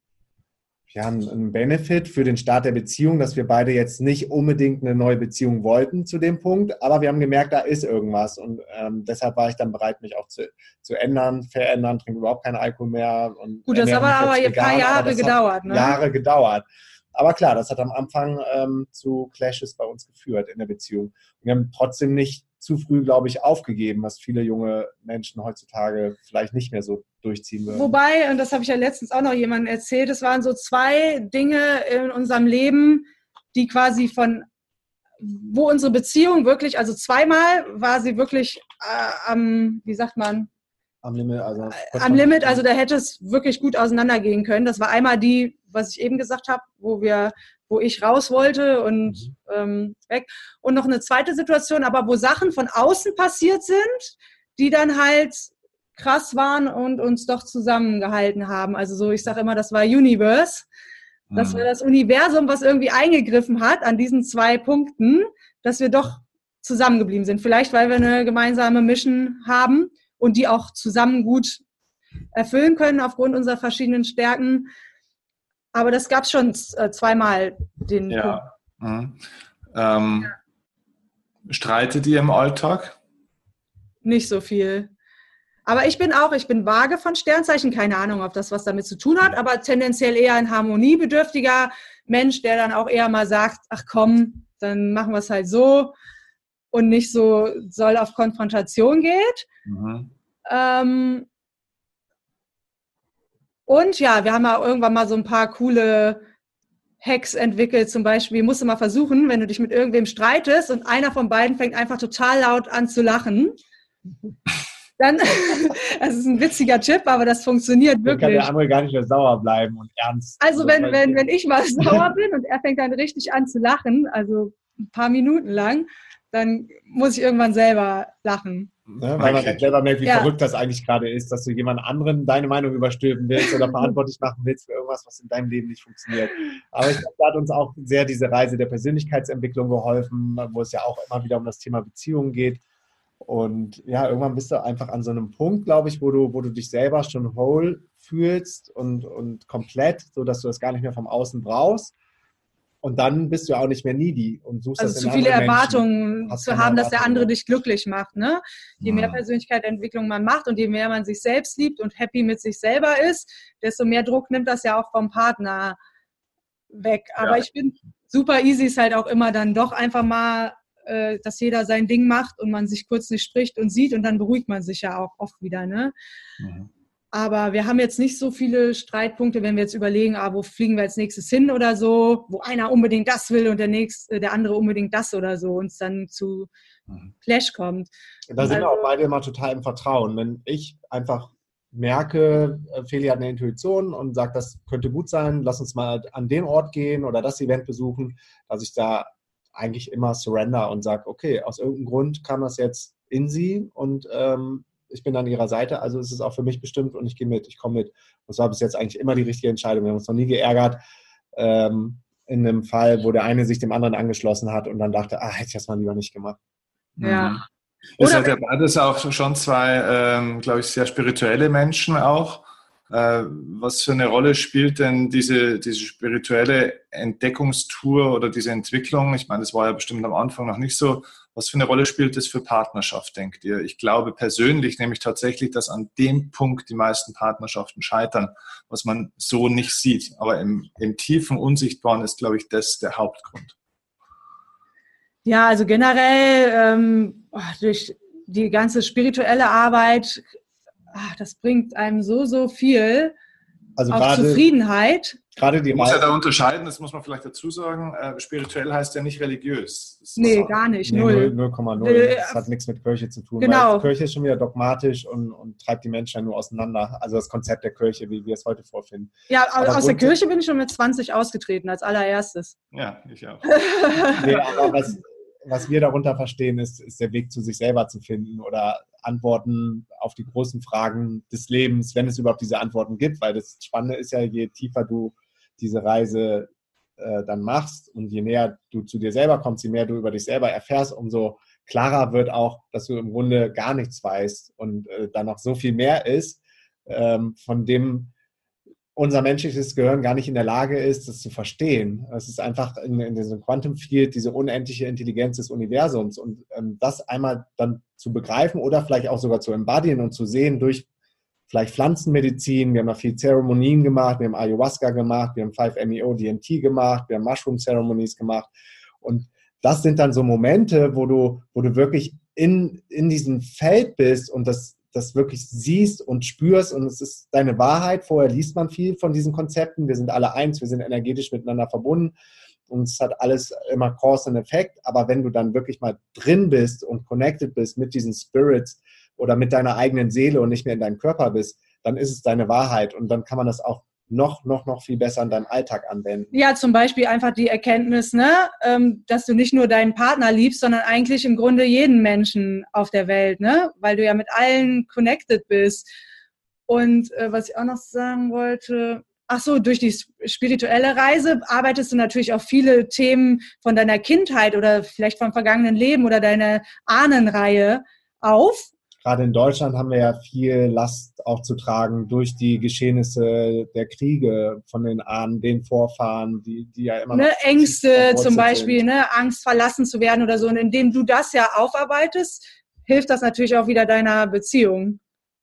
ja, ein, ein Benefit für den Start der Beziehung, dass wir beide jetzt nicht unbedingt eine neue Beziehung wollten zu dem Punkt, aber wir haben gemerkt, da ist irgendwas und ähm, deshalb war ich dann bereit, mich auch zu, zu ändern, verändern, trinke überhaupt keinen Alkohol mehr. Und gut, das hat aber ein paar Jahre gedauert. Ne? Jahre gedauert. Aber klar, das hat am Anfang ähm, zu Clashes bei uns geführt in der Beziehung. Und wir haben trotzdem nicht zu früh, glaube ich, aufgegeben, was viele junge Menschen heutzutage vielleicht nicht mehr so durchziehen würden. Wobei, und das habe ich ja letztens auch noch jemandem erzählt, es waren so zwei Dinge in unserem Leben, die quasi von, wo unsere Beziehung wirklich, also zweimal war sie wirklich äh, am, wie sagt man? Am Limit, also. Am Limit, also da hätte es wirklich gut auseinandergehen können. Das war einmal die, was ich eben gesagt habe, wo wir, wo ich raus wollte und mhm. ähm, weg. Und noch eine zweite Situation, aber wo Sachen von außen passiert sind, die dann halt krass waren und uns doch zusammengehalten haben. Also so, ich sage immer, das war Universe. Das war das Universum, was irgendwie eingegriffen hat an diesen zwei Punkten, dass wir doch zusammengeblieben sind. Vielleicht, weil wir eine gemeinsame Mission haben und die auch zusammen gut erfüllen können aufgrund unserer verschiedenen Stärken. Aber das gab es schon äh, zweimal. Den ja. Mhm. Ähm, ja. Streitet ihr im Alltag? Nicht so viel. Aber ich bin auch, ich bin vage von Sternzeichen, keine Ahnung, ob das was damit zu tun hat, aber tendenziell eher ein harmoniebedürftiger Mensch, der dann auch eher mal sagt, ach komm, dann machen wir es halt so und nicht so soll auf Konfrontation geht. Mhm. Ähm, und ja, wir haben ja irgendwann mal so ein paar coole Hacks entwickelt, zum Beispiel, musst du mal versuchen, wenn du dich mit irgendwem streitest und einer von beiden fängt einfach total laut an zu lachen, dann, das ist ein witziger Tipp, aber das funktioniert wirklich. Dann kann der andere gar nicht mehr sauer bleiben und ernst. Also wenn, wenn, wenn ich mal sauer bin und er fängt dann richtig an zu lachen, also ein paar Minuten lang, dann muss ich irgendwann selber lachen. Ne, weil man dann selber merkt, wie ja. verrückt das eigentlich gerade ist, dass du jemand anderen deine Meinung überstülpen willst oder verantwortlich machen willst für irgendwas, was in deinem Leben nicht funktioniert. Aber ich glaube, da hat uns auch sehr diese Reise der Persönlichkeitsentwicklung geholfen, wo es ja auch immer wieder um das Thema Beziehungen geht. Und ja, irgendwann bist du einfach an so einem Punkt, glaube ich, wo du, wo du dich selber schon whole fühlst und, und komplett, sodass du das gar nicht mehr vom Außen brauchst. Und dann bist du auch nicht mehr needy und suchst also das in zu viele Erwartungen zu haben, dass der andere mehr. dich glücklich macht. Ne? Je mehr Persönlichkeitsentwicklung man macht und je mehr man sich selbst liebt und happy mit sich selber ist, desto mehr Druck nimmt das ja auch vom Partner weg. Aber ja. ich finde, super easy ist halt auch immer dann doch einfach mal äh, dass jeder sein Ding macht und man sich kurz nicht spricht und sieht und dann beruhigt man sich ja auch oft wieder, ne? Mhm. Aber wir haben jetzt nicht so viele Streitpunkte, wenn wir jetzt überlegen, ah, wo fliegen wir als nächstes hin oder so, wo einer unbedingt das will und der nächste, der andere unbedingt das oder so, uns dann zu Clash kommt. Da sind also, wir auch beide immer total im Vertrauen. Wenn ich einfach merke, Feli hat eine Intuition und sagt, das könnte gut sein, lass uns mal an den Ort gehen oder das Event besuchen, dass ich da eigentlich immer surrender und sage, okay, aus irgendeinem Grund kam das jetzt in sie und ähm, ich bin an ihrer Seite, also ist es auch für mich bestimmt und ich gehe mit, ich komme mit. Das war bis jetzt eigentlich immer die richtige Entscheidung. Wir haben uns noch nie geärgert ähm, in einem Fall, wo der eine sich dem anderen angeschlossen hat und dann dachte, ah, hätte ich das mal lieber nicht gemacht. Ja. Mhm. Ihr seid ja beides auch schon zwei, ähm, glaube ich, sehr spirituelle Menschen auch. Äh, was für eine Rolle spielt denn diese, diese spirituelle Entdeckungstour oder diese Entwicklung? Ich meine, das war ja bestimmt am Anfang noch nicht so. Was für eine Rolle spielt das für Partnerschaft, denkt ihr? Ich glaube persönlich nämlich tatsächlich, dass an dem Punkt die meisten Partnerschaften scheitern, was man so nicht sieht. Aber im, im tiefen Unsichtbaren ist, glaube ich, das der Hauptgrund. Ja, also generell ähm, durch die ganze spirituelle Arbeit, ach, das bringt einem so, so viel, also auch gerade, Zufriedenheit. Gerade die man muss ja da unterscheiden, das muss man vielleicht dazu sagen, äh, spirituell heißt ja nicht religiös. Das nee, gar nicht, nee, null. null Komma null. Das hat nichts mit Kirche zu tun. Genau. Weil Kirche ist schon wieder dogmatisch und, und treibt die Menschen ja nur auseinander. Also das Konzept der Kirche, wie wir es heute vorfinden. Ja, aber aus der Kirche bin ich schon mit zwanzig ausgetreten, als allererstes. Ja, ich auch. Nee, aber was, was wir darunter verstehen, ist, ist der Weg zu sich selber zu finden oder Antworten auf die großen Fragen des Lebens, wenn es überhaupt diese Antworten gibt. Weil das Spannende ist ja, je tiefer du diese Reise äh, dann machst und je näher du zu dir selber kommst, je mehr du über dich selber erfährst, umso klarer wird auch, dass du im Grunde gar nichts weißt und äh, da noch so viel mehr ist, ähm, von dem unser menschliches Gehirn gar nicht in der Lage ist, das zu verstehen. Es ist einfach in, in diesem Quantum Field diese unendliche Intelligenz des Universums und ähm, das einmal dann zu begreifen oder vielleicht auch sogar zu embodyen und zu sehen durch vielleicht Pflanzenmedizin, wir haben noch viel Zeremonien gemacht, wir haben Ayahuasca gemacht, wir haben five M E O D M T gemacht, wir haben Mushroom-Ceremonies gemacht und das sind dann so Momente, wo du, wo du wirklich in, in diesem Feld bist und das, das wirklich siehst und spürst und es ist deine Wahrheit. Vorher liest man viel von diesen Konzepten, wir sind alle eins, wir sind energetisch miteinander verbunden und es hat alles immer Cause und Effekt, aber wenn du dann wirklich mal drin bist und connected bist mit diesen Spirits, oder mit deiner eigenen Seele und nicht mehr in deinem Körper bist, dann ist es deine Wahrheit und dann kann man das auch noch, noch, noch viel besser in deinem Alltag anwenden. Ja, zum Beispiel einfach die Erkenntnis, ne, dass du nicht nur deinen Partner liebst, sondern eigentlich im Grunde jeden Menschen auf der Welt, ne, weil du ja mit allen connected bist. Und äh, was ich auch noch sagen wollte, ach so, durch die spirituelle Reise arbeitest du natürlich auch viele Themen von deiner Kindheit oder vielleicht vom vergangenen Leben oder deiner Ahnenreihe auf. Gerade in Deutschland haben wir ja viel Last auch zu tragen durch die Geschehnisse der Kriege von den Ahnen, den Vorfahren, die, die ja immer noch... Ne, Ängste zum Beispiel, ne, Angst verlassen zu werden oder so. Und indem du das ja aufarbeitest, hilft das natürlich auch wieder deiner Beziehung.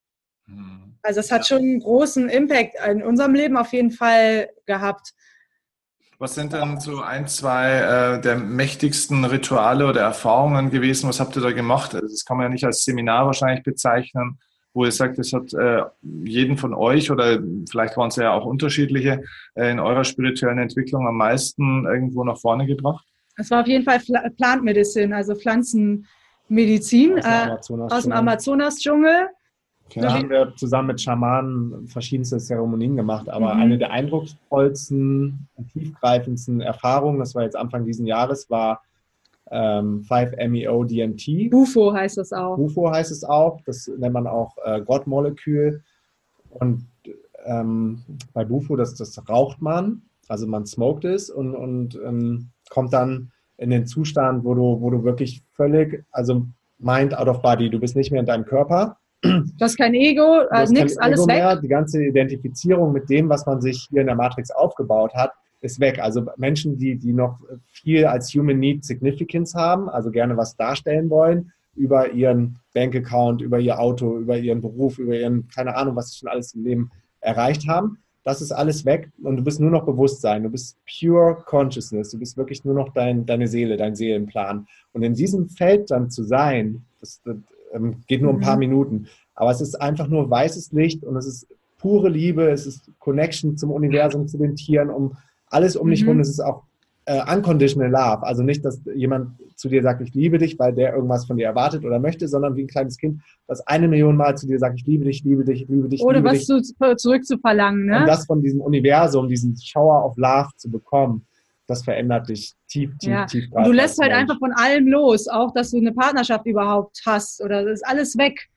Also es hat schon einen großen Impact in unserem Leben auf jeden Fall gehabt. Was sind denn so ein, zwei äh, der mächtigsten Rituale oder Erfahrungen gewesen? Was habt ihr da gemacht? Also das kann man ja nicht als Seminar wahrscheinlich bezeichnen, wo ihr sagt, das hat äh, jeden von euch oder vielleicht waren es ja auch unterschiedliche äh, in eurer spirituellen Entwicklung am meisten irgendwo nach vorne gebracht? Es war auf jeden Fall Plant Medicine, also Pflanzenmedizin aus, äh, aus dem Amazonas-Dschungel. Okay. Da haben wir zusammen mit Schamanen verschiedenste Zeremonien gemacht, aber mhm. eine der eindrucksvollsten und tiefgreifendsten Erfahrungen, das war jetzt Anfang dieses Jahres, war ähm, five M E O D M T. Bufo heißt das auch. Bufo heißt es auch, das nennt man auch äh, God-Molekül. Und ähm, bei Bufo, das, das raucht man, also man smoked es und, und ähm, kommt dann in den Zustand, wo du, wo du wirklich völlig, also mind out of body, du bist nicht mehr in deinem Körper. Du hast kein Ego, also nichts, alles weg. Mehr. Die ganze Identifizierung mit dem, was man sich hier in der Matrix aufgebaut hat, ist weg. Also Menschen, die, die noch viel als Human Need Significance haben, also gerne was darstellen wollen, über ihren Bankaccount, über ihr Auto, über ihren Beruf, über ihren, keine Ahnung, was sie schon alles im Leben erreicht haben, das ist alles weg und du bist nur noch Bewusstsein, du bist pure Consciousness, du bist wirklich nur noch dein, deine Seele, dein Seelenplan. Und in diesem Feld dann zu sein, das, das ähm, geht nur ein paar Mhm. Minuten, aber es ist einfach nur weißes Licht und es ist pure Liebe, es ist Connection zum Universum, zu den Tieren, um alles um dich Mhm. herum, es ist auch äh, unconditional love, also nicht, dass jemand zu dir sagt, ich liebe dich, weil der irgendwas von dir erwartet oder möchte, sondern wie ein kleines Kind, das eine Million Mal zu dir sagt, ich liebe dich, liebe dich, liebe dich, Ohne liebe was dich. zu, zurückzuverlangen, Und ne? das von diesem Universum, diesen Shower of Love zu bekommen, das verändert dich tief, tief, Ja. tief. Und du lässt halt Mensch. einfach von allem los, auch dass du eine Partnerschaft überhaupt hast oder das ist alles weg.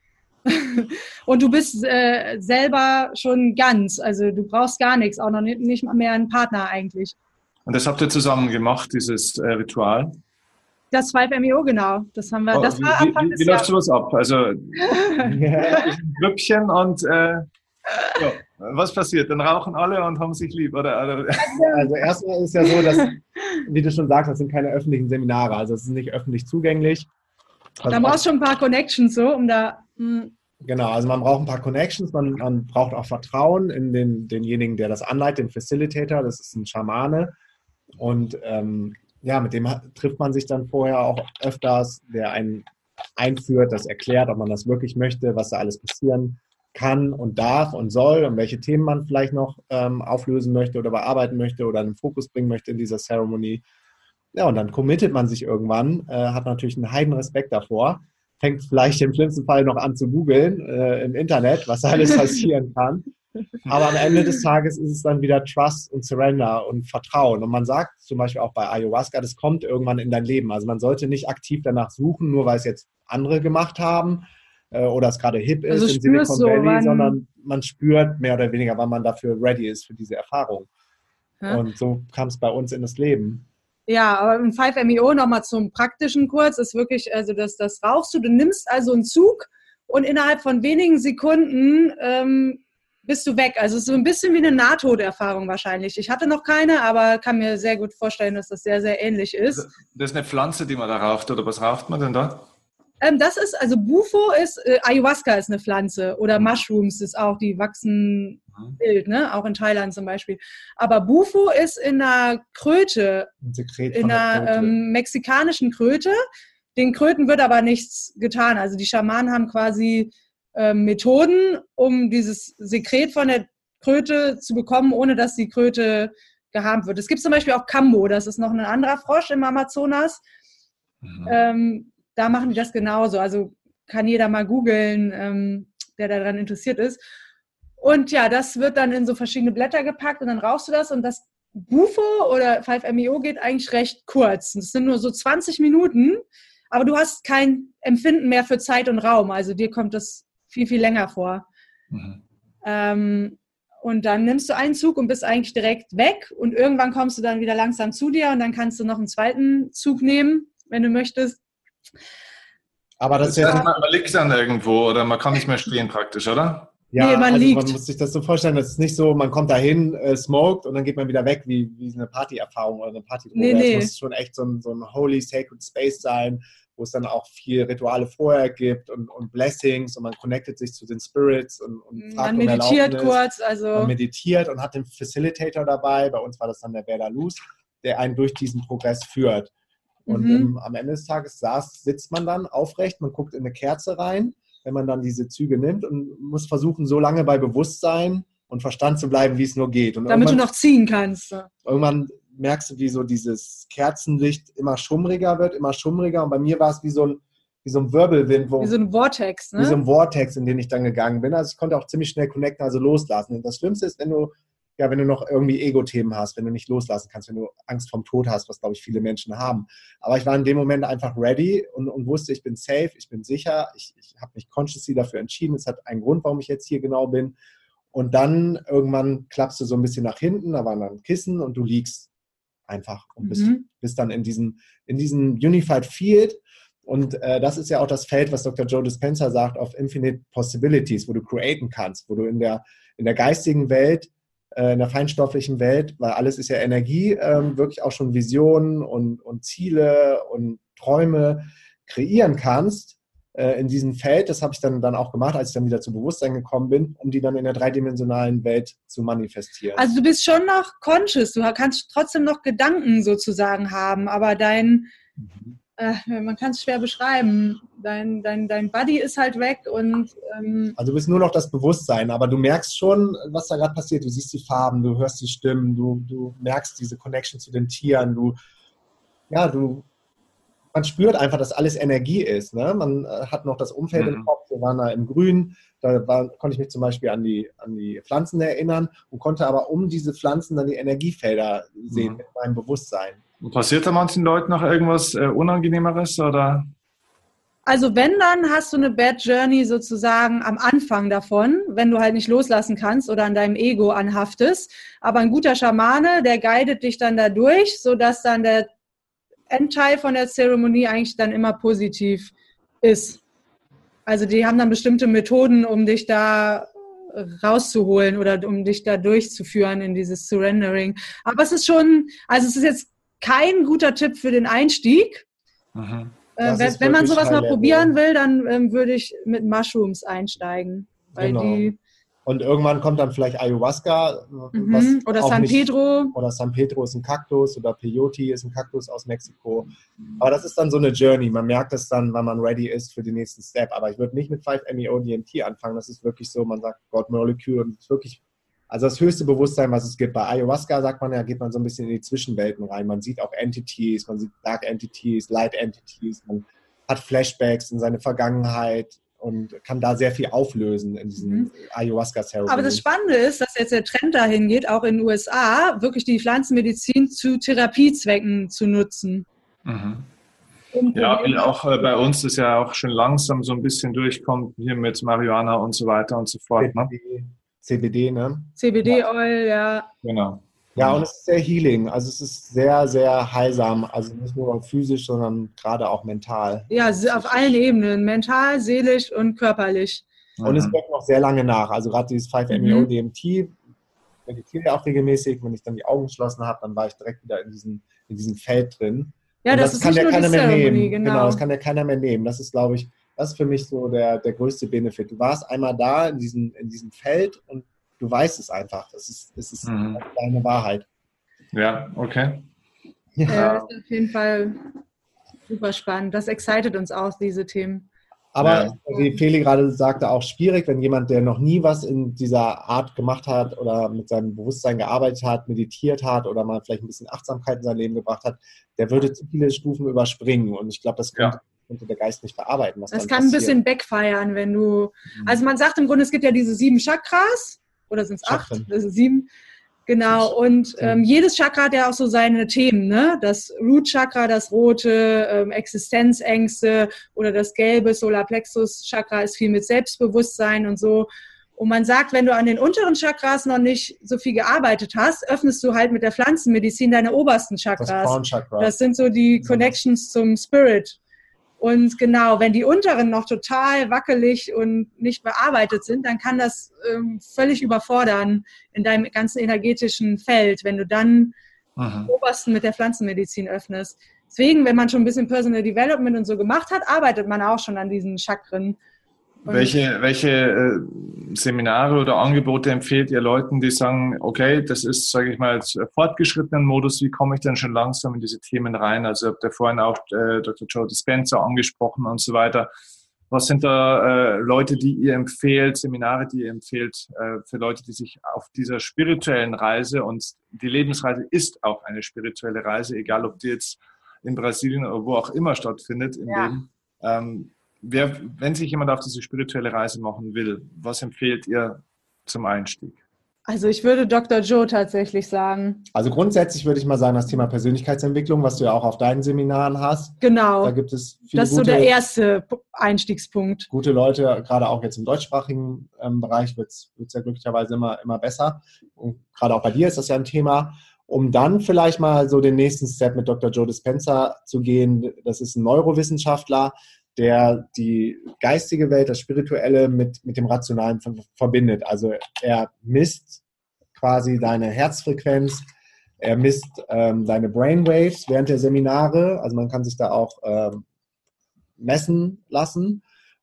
Und du bist äh, selber schon ganz, also du brauchst gar nichts, auch noch nicht, nicht mal mehr einen Partner eigentlich. Und das habt ihr zusammen gemacht, dieses äh, Ritual. Das fünf M E O, genau. Das haben wir, Oh, das wie, war wie, Anfang wie, des wie läuft Jahres. sowas ab? Also Ja. ein Grüppchen und äh, ja, was passiert? Dann rauchen alle und haben sich lieb, oder? oder? Also erstmal ist ja so, dass, wie du schon sagst, das sind keine öffentlichen Seminare, also es ist nicht öffentlich zugänglich. Also Da brauchst du schon ein paar Connections, so, um da. Mh. Genau, also man braucht ein paar Connections, man, man braucht auch Vertrauen in den, denjenigen, der das anleitet, den Facilitator, das ist ein Schamane. Und ähm, ja, mit dem trifft man sich dann vorher auch öfters, der einen einführt, das erklärt, ob man das wirklich möchte, was da alles passieren kann und darf und soll und welche Themen man vielleicht noch ähm, auflösen möchte oder bearbeiten möchte oder einen Fokus bringen möchte in dieser Ceremony. Ja, und dann committet man sich irgendwann, äh, hat natürlich einen heiden Respekt davor, fängt vielleicht im schlimmsten Fall noch an zu googeln äh, im Internet, was alles passieren kann. Aber am Ende des Tages ist es dann wieder Trust und Surrender und Vertrauen. Und man sagt zum Beispiel auch bei Ayahuasca, das kommt irgendwann in dein Leben. Also man sollte nicht aktiv danach suchen, nur weil es jetzt andere gemacht haben äh, oder es gerade hip ist Also in spürst Silicon so, Valley, wann- sondern man spürt mehr oder weniger, wann man dafür ready ist für diese Erfahrung. Ja. Und so kam es bei uns in das Leben. Ja, aber im fünf M E O nochmal zum praktischen kurz, ist wirklich, also das, das rauchst du, du nimmst also einen Zug und innerhalb von wenigen Sekunden ähm, bist du weg. Also es ist so ein bisschen wie eine Nahtoderfahrung wahrscheinlich. Ich hatte noch keine, aber kann mir sehr gut vorstellen, dass das sehr, sehr ähnlich ist. Das ist eine Pflanze, die man da raucht, oder was raucht man denn da? Ähm, das ist, also Bufo ist, äh, Ayahuasca ist eine Pflanze oder Mhm. Mushrooms ist auch, die wachsen Mhm. wild, ne? Auch in Thailand zum Beispiel. Aber Bufo ist in einer Kröte, Ein Sekret in von der einer Kröte. ähm, mexikanischen Kröte. Den Kröten wird aber nichts getan. Also die Schamanen haben quasi ähm, Methoden, um dieses Sekret von der Kröte zu bekommen, ohne dass die Kröte geharmt wird. Es gibt zum Beispiel auch Kambo, das ist noch ein anderer Frosch im Amazonas. Mhm. Ähm, da machen die das genauso. Also kann jeder mal googeln, ähm, der daran interessiert ist. Und ja, das wird dann in so verschiedene Blätter gepackt und dann rauchst du das. Und das Bufo oder fünf M E O geht eigentlich recht kurz. Das sind nur so zwanzig Minuten, aber du hast kein Empfinden mehr für Zeit und Raum. Also dir kommt das viel, viel länger vor. Mhm. Ähm, und dann nimmst du einen Zug und bist eigentlich direkt weg. Und irgendwann kommst du dann wieder langsam zu dir und dann kannst du noch einen zweiten Zug nehmen, wenn du möchtest. Aber das Das ist heißt, jetzt, man, man liegt dann irgendwo oder man kann nicht mehr stehen praktisch, oder? ja, Nee, man also liegt. man muss sich das so vorstellen, das ist nicht so, man kommt dahin, äh, smoked und dann geht man wieder weg, wie, wie eine Partyerfahrung oder eine Partydroge. Nee, nee. Es muss schon echt so ein, so ein holy, sacred space sein, wo es dann auch viel Rituale vorher gibt und, und Blessings und man connectet sich zu den Spirits und, und fragt Man um meditiert Erlaubnis. kurz, also Man meditiert und hat den Facilitator dabei, bei uns war das dann der Verda Luz, der einen durch diesen Progress führt. Und Mhm. ähm, am Ende des Tages saß, sitzt man dann aufrecht, man guckt in eine Kerze rein, wenn man dann diese Züge nimmt und muss versuchen, so lange bei Bewusstsein und Verstand zu bleiben, wie es nur geht. Und damit du irgendwann, noch ziehen kannst. irgendwann merkst du, wie so dieses Kerzenlicht immer schummriger wird, immer schummriger. Und bei mir war es wie so ein, wie so ein Wirbelwind, wo, Wie so ein Vortex, wie so ne? ein Vortex, in den ich dann gegangen bin. Also ich konnte auch ziemlich schnell connecten, also loslassen. Und das Schlimmste ist, wenn du, ja, wenn du noch irgendwie Ego-Themen hast, wenn du nicht loslassen kannst, wenn du Angst vorm Tod hast, was, glaube ich, viele Menschen haben. Aber ich war in dem Moment einfach ready und, und wusste, ich bin safe, ich bin sicher, ich, ich habe mich consciously dafür entschieden. Es hat einen Grund, warum ich jetzt hier genau bin. Und dann irgendwann klappst du so ein bisschen nach hinten, da war dann ein Kissen und du liegst einfach und bist, Mhm. bist dann in diesem, in diesem Unified Field. Und äh, das ist ja auch das Feld, was Doktor Joe Dispenza sagt, of Infinite Possibilities, wo du createn kannst, wo du in der, in der geistigen Welt, äh, in der feinstofflichen Welt, weil alles ist ja Energie, ähm, wirklich auch schon Visionen und, und Ziele und Träume kreieren kannst, äh, in diesem Feld, das habe ich dann, dann auch gemacht, als ich dann wieder zu Bewusstsein gekommen bin, um die dann in der dreidimensionalen Welt zu manifestieren. Also du bist schon noch conscious, du kannst trotzdem noch Gedanken sozusagen haben, aber dein, mhm. äh, man kann es schwer beschreiben, dein, dein, dein Body ist halt weg und... Ähm also du bist nur noch das Bewusstsein, aber du merkst schon, was da gerade passiert. Du siehst die Farben, du hörst die Stimmen, du, du merkst diese Connection zu den Tieren, du, ja, du, man spürt einfach, dass alles Energie ist. Ne? Man hat noch das Umfeld mhm. im Kopf, wir waren da im Grün, da war, konnte ich mich zum Beispiel an die, an die Pflanzen erinnern und konnte aber um diese Pflanzen dann die Energiefelder sehen mhm. mit meinem Bewusstsein. Und passiert da manchen Leuten noch irgendwas äh, Unangenehmeres, oder? Also wenn, dann hast du eine Bad Journey sozusagen am Anfang davon, wenn du halt nicht loslassen kannst oder an deinem Ego anhaftest. Aber ein guter Schamane, der guidet dich dann da durch, sodass dann der Endteil von der Zeremonie eigentlich dann immer positiv ist. Also die haben dann bestimmte Methoden, um dich da rauszuholen oder um dich da durchzuführen in dieses Surrendering. Aber es ist schon, also es ist jetzt kein guter Tipp für den Einstieg. Mhm. Äh, wenn, wenn man sowas mal probieren will, dann ähm, würde ich mit Mushrooms einsteigen. Weil genau. die Und irgendwann kommt dann vielleicht Ayahuasca. Mhm. Was oder San nicht, Pedro. Oder San Pedro ist ein Kaktus oder Peyote ist ein Kaktus aus Mexiko. Aber das ist dann so eine Journey. Man merkt es dann, wenn man ready ist für den nächsten Step. Aber ich würde nicht mit fünf M E O D M T anfangen. Das ist wirklich so, man sagt God Molecule und es ist wirklich, also das höchste Bewusstsein, was es gibt. Bei Ayahuasca sagt man ja, geht man so ein bisschen in die Zwischenwelten rein. Man sieht auch Entities, man sieht Dark Entities, Light Entities, man hat Flashbacks in seine Vergangenheit und kann da sehr viel auflösen in diesem mhm. Ayahuasca-Zeremonie. Aber das Spannende ist, dass jetzt der Trend dahin geht, auch in den U S A, wirklich die Pflanzenmedizin zu Therapiezwecken zu nutzen. Mhm. Ja, wie auch äh, bei uns das ja auch schon langsam so ein bisschen durchkommt, hier mit Marihuana und so weiter und so fort. Ne? C B D, ne? C B D-Oil, ja. ja. Genau. Ja, und es ist sehr healing. Also es ist sehr, sehr heilsam. Also nicht nur physisch, sondern gerade auch mental. Ja, auf allen Ebenen. Mental, seelisch und körperlich. Und mhm. es wirkt noch sehr lange nach. Also gerade dieses fünf M E O D M T, mhm. meditiere ich auch regelmäßig. Wenn ich dann die Augen geschlossen habe, dann war ich direkt wieder in diesem, in diesem Feld drin. Ja, das, das, ist kann ja keiner mehr nehmen. Genau. genau, das kann ja keiner mehr nehmen. Das ist, glaube ich, das ist für mich so der, der größte Benefit. Du warst einmal da in diesem, in diesem Feld und du weißt es einfach. Das ist, das ist mhm. deine Wahrheit. Ja, okay. Ja. ja, das ist auf jeden Fall super spannend. Das excited uns auch, diese Themen. Aber ja. wie Feli gerade sagte, auch schwierig, wenn jemand, der noch nie was in dieser Art gemacht hat oder mit seinem Bewusstsein gearbeitet hat, meditiert hat oder mal vielleicht ein bisschen Achtsamkeit in sein Leben gebracht hat, der würde zu viele Stufen überspringen. Und ich glaube, das könnte, ja. könnte der Geist nicht verarbeiten. Was das dann kann passiert. Ein bisschen backfiren, wenn du... Also man sagt im Grunde, es gibt ja diese sieben Chakras. Oder sind es acht? Das sind sieben. Genau. Und ähm, jedes Chakra hat ja auch so seine Themen, ne? Das Root-Chakra, das rote, ähm, Existenzängste oder das gelbe Solarplexus-Chakra ist viel mit Selbstbewusstsein und so. Und man sagt, wenn du an den unteren Chakras noch nicht so viel gearbeitet hast, öffnest du halt mit der Pflanzenmedizin deine obersten Chakras. Das Crown-Chakra. Das sind so die Connections zum Spirit. Und genau, wenn die unteren noch total wackelig und nicht bearbeitet sind, dann kann das ähm, völlig überfordern in deinem ganzen energetischen Feld, wenn du dann Aha. den obersten mit der Pflanzenmedizin öffnest. Deswegen, wenn man schon ein bisschen Personal Development und so gemacht hat, arbeitet man auch schon an diesen Chakren. Und welche welche äh, Seminare oder Angebote empfehlt ihr Leuten, die sagen, okay, das ist, sage ich mal, jetzt fortgeschrittenen Modus, wie komme ich denn schon langsam in diese Themen rein? Also habt ihr vorhin auch äh, Doktor Joe Dispenza angesprochen und so weiter. Was sind da äh, Leute, die ihr empfehlt, Seminare, die ihr empfehlt äh, für Leute, die sich auf dieser spirituellen Reise, und die Lebensreise ist auch eine spirituelle Reise, egal ob die jetzt in Brasilien oder wo auch immer stattfindet im ja. Leben, ähm, Wer, wenn sich jemand auf diese spirituelle Reise machen will, was empfehlt ihr zum Einstieg? Also ich würde Doktor Joe tatsächlich sagen. Also grundsätzlich würde ich mal sagen, das Thema Persönlichkeitsentwicklung, was du ja auch auf deinen Seminaren hast. Genau. Da gibt es viele das ist gute, so der erste Einstiegspunkt. Gute Leute, gerade auch jetzt im deutschsprachigen ähm, Bereich wird es ja glücklicherweise immer, immer besser. Und gerade auch bei dir ist das ja ein Thema. Um dann vielleicht mal so den nächsten Step mit Doktor Joe Dispenza zu gehen. Das ist ein Neurowissenschaftler, der die geistige Welt, das Spirituelle mit, mit dem Rationalen verbindet. Also er misst quasi deine Herzfrequenz, er misst ähm, deine Brainwaves während der Seminare, also man kann sich da auch ähm, messen lassen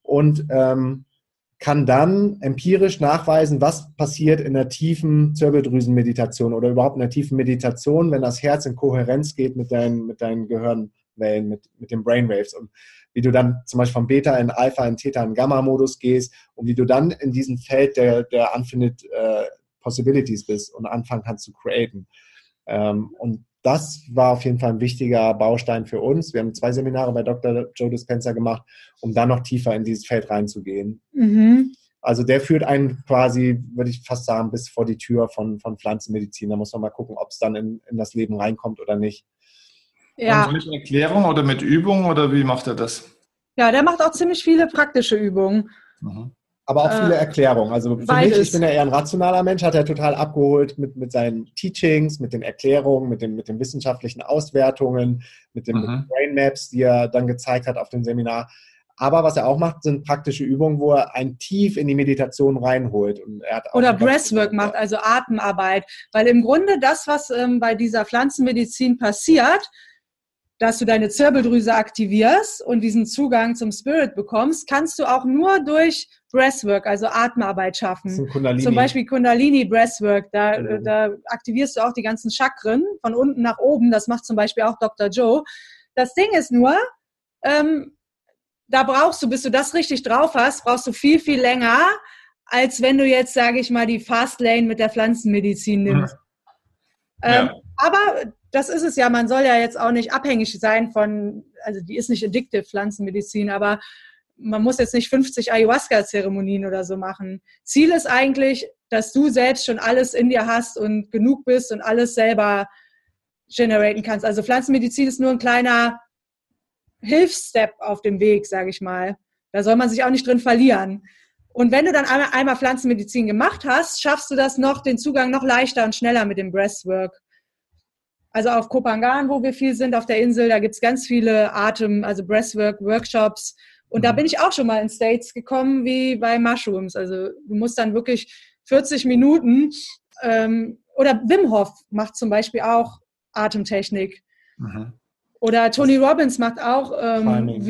und ähm, kann dann empirisch nachweisen, was passiert in der tiefen Zirbeldrüsenmeditation oder überhaupt in der tiefen Meditation, wenn das Herz in Kohärenz geht mit deinen, mit deinen Gehirnwellen, mit, mit den Brainwaves und wie du dann zum Beispiel vom Beta in Alpha, in Theta, in Gamma-Modus gehst und wie du dann in diesem Feld der, der Infinite äh, Possibilities bist und anfangen kannst zu createn. Ähm, und das war auf jeden Fall ein wichtiger Baustein für uns. Wir haben zwei Seminare bei Doktor Joe Dispenza gemacht, um dann noch tiefer in dieses Feld reinzugehen. Mhm. Also der führt einen quasi, würde ich fast sagen, bis vor die Tür von, von Pflanzenmedizin. Da muss man mal gucken, ob es dann in, in das Leben reinkommt oder nicht. Ja. Und mit Erklärung oder mit Übung oder wie macht er das? Ja, der macht auch ziemlich viele praktische Übungen. Mhm. Aber auch viele Äh, Erklärungen. Also für beides. mich, ich bin ja eher ein rationaler Mensch, hat er total abgeholt mit, mit seinen Teachings, mit den Erklärungen, mit, dem, mit den wissenschaftlichen Auswertungen, mit den, Mhm. mit den Brain Maps, die er dann gezeigt hat auf dem Seminar. Aber was er auch macht, sind praktische Übungen, wo er einen tief in die Meditation reinholt. Und er hat auch Oder eine ganz- Breathwork macht, also Atemarbeit. Weil im Grunde das, was ähm, bei dieser Pflanzenmedizin passiert, dass du deine Zirbeldrüse aktivierst und diesen Zugang zum Spirit bekommst, kannst du auch nur durch Breathwork, also Atemarbeit Das ist schaffen. ein Kundalini. Zum Beispiel Kundalini Breathwork, da, Mhm. da aktivierst du auch die ganzen Chakren von unten nach oben. Das macht zum Beispiel auch Doktor Joe. Das Ding ist nur, ähm, da brauchst du, bis du das richtig drauf hast, brauchst du viel, viel länger, als wenn du jetzt, sage ich mal, die Fastlane mit der Pflanzenmedizin nimmst. Mhm. Ja. Ähm, aber das ist es ja, man soll ja jetzt auch nicht abhängig sein von, also die ist nicht addictive, Pflanzenmedizin, aber man muss jetzt nicht fünfzig Ayahuasca-Zeremonien oder so machen. Ziel ist eigentlich, dass du selbst schon alles in dir hast und genug bist und alles selber generieren kannst. Also Pflanzenmedizin ist nur ein kleiner Hilfsstep auf dem Weg, sage ich mal. Da soll man sich auch nicht drin verlieren. Und wenn du dann einmal, einmal Pflanzenmedizin gemacht hast, schaffst du das noch, den Zugang noch leichter und schneller mit dem Breathwork. Also auf Koh Phangan, wo wir viel sind, auf der Insel, da gibt es ganz viele Atem-, also Breathwork-Workshops. Und da bin ich auch schon mal in States gekommen, wie bei Mushrooms. Also du musst dann wirklich vierzig Minuten, ähm, oder Wim Hof macht zum Beispiel auch Atemtechnik. Mhm. Oder Tony Robbins macht auch ähm, Timing.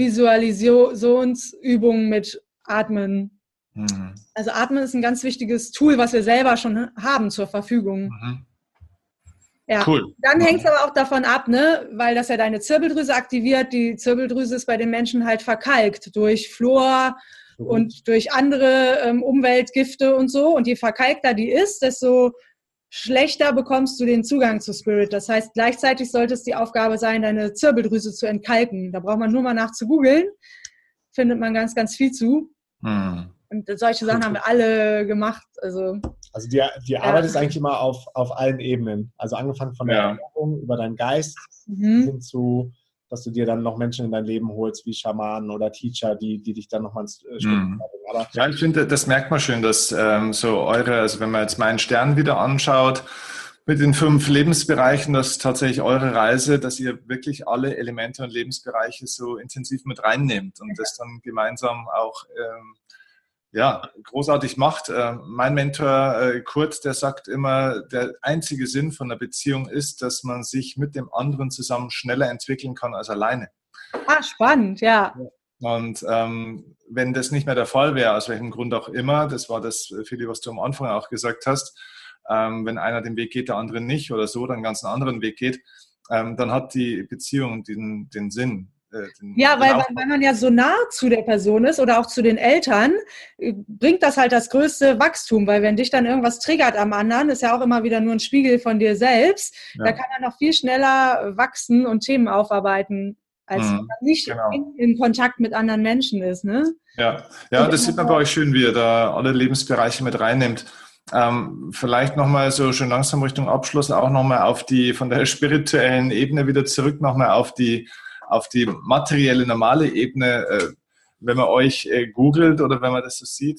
Visualisationsübungen mit Atmen. Mhm. Also Atmen ist ein ganz wichtiges Tool, was wir selber schon haben zur Verfügung. Mhm. Ja. Cool. Dann Mhm. hängt es aber auch davon ab, ne, weil das ja deine Zirbeldrüse aktiviert. Die Zirbeldrüse ist bei den Menschen halt verkalkt durch Fluor Mhm. und durch andere ähm, Umweltgifte und so. Und je verkalkter die ist, desto schlechter bekommst du den Zugang zu Spirit. Das heißt, gleichzeitig sollte es die Aufgabe sein, deine Zirbeldrüse zu entkalken. Da braucht man nur mal nach zu googeln. Findet man ganz, ganz viel zu. Mhm. Und solche Sachen haben wir alle gemacht. Also Also die, die Arbeit ist eigentlich immer auf, auf allen Ebenen. Also angefangen von der Ja. Ernährung über deinen Geist mhm. hin zu, dass du dir dann noch Menschen in dein Leben holst, wie Schamanen oder Teacher, die, die dich dann nochmal ins äh, Stück Mhm. bringen. Aber Ja, ich finde, das merkt man schön, dass ähm, so eure, also wenn man jetzt meinen Stern wieder anschaut, mit den fünf Lebensbereichen, dass tatsächlich eure Reise, dass ihr wirklich alle Elemente und Lebensbereiche so intensiv mit reinnehmt und das dann gemeinsam auch ähm, ja, großartig macht. Äh, mein Mentor äh, Kurt, der sagt immer, der einzige Sinn von einer Beziehung ist, dass man sich mit dem anderen zusammen schneller entwickeln kann als alleine. Ah, spannend, ja. Und ähm, wenn das nicht mehr der Fall wäre, aus welchem Grund auch immer, das war das, Philipp, was du am Anfang auch gesagt hast, ähm, wenn einer den Weg geht, der andere nicht oder so, dann einen ganz anderen Weg geht, ähm, dann hat die Beziehung den, den Sinn. Äh, den, Ja, weil, den weil, weil man ja so nah zu der Person ist oder auch zu den Eltern, äh, bringt das halt das größte Wachstum, weil wenn dich dann irgendwas triggert am anderen, ist ja auch immer wieder nur ein Spiegel von dir selbst, Ja. da kann man noch viel schneller wachsen und Themen aufarbeiten, als Mhm, wenn man nicht genau. in, in Kontakt mit anderen Menschen ist, ne? Ja, ja, das sieht man bei euch schön, wie ihr da alle Lebensbereiche mit reinnimmt. Ähm, vielleicht nochmal so schon langsam Richtung Abschluss auch nochmal auf die, von der spirituellen Ebene wieder zurück nochmal auf die, auf die materielle, normale Ebene. Äh, wenn man euch äh, googelt oder wenn man das so sieht,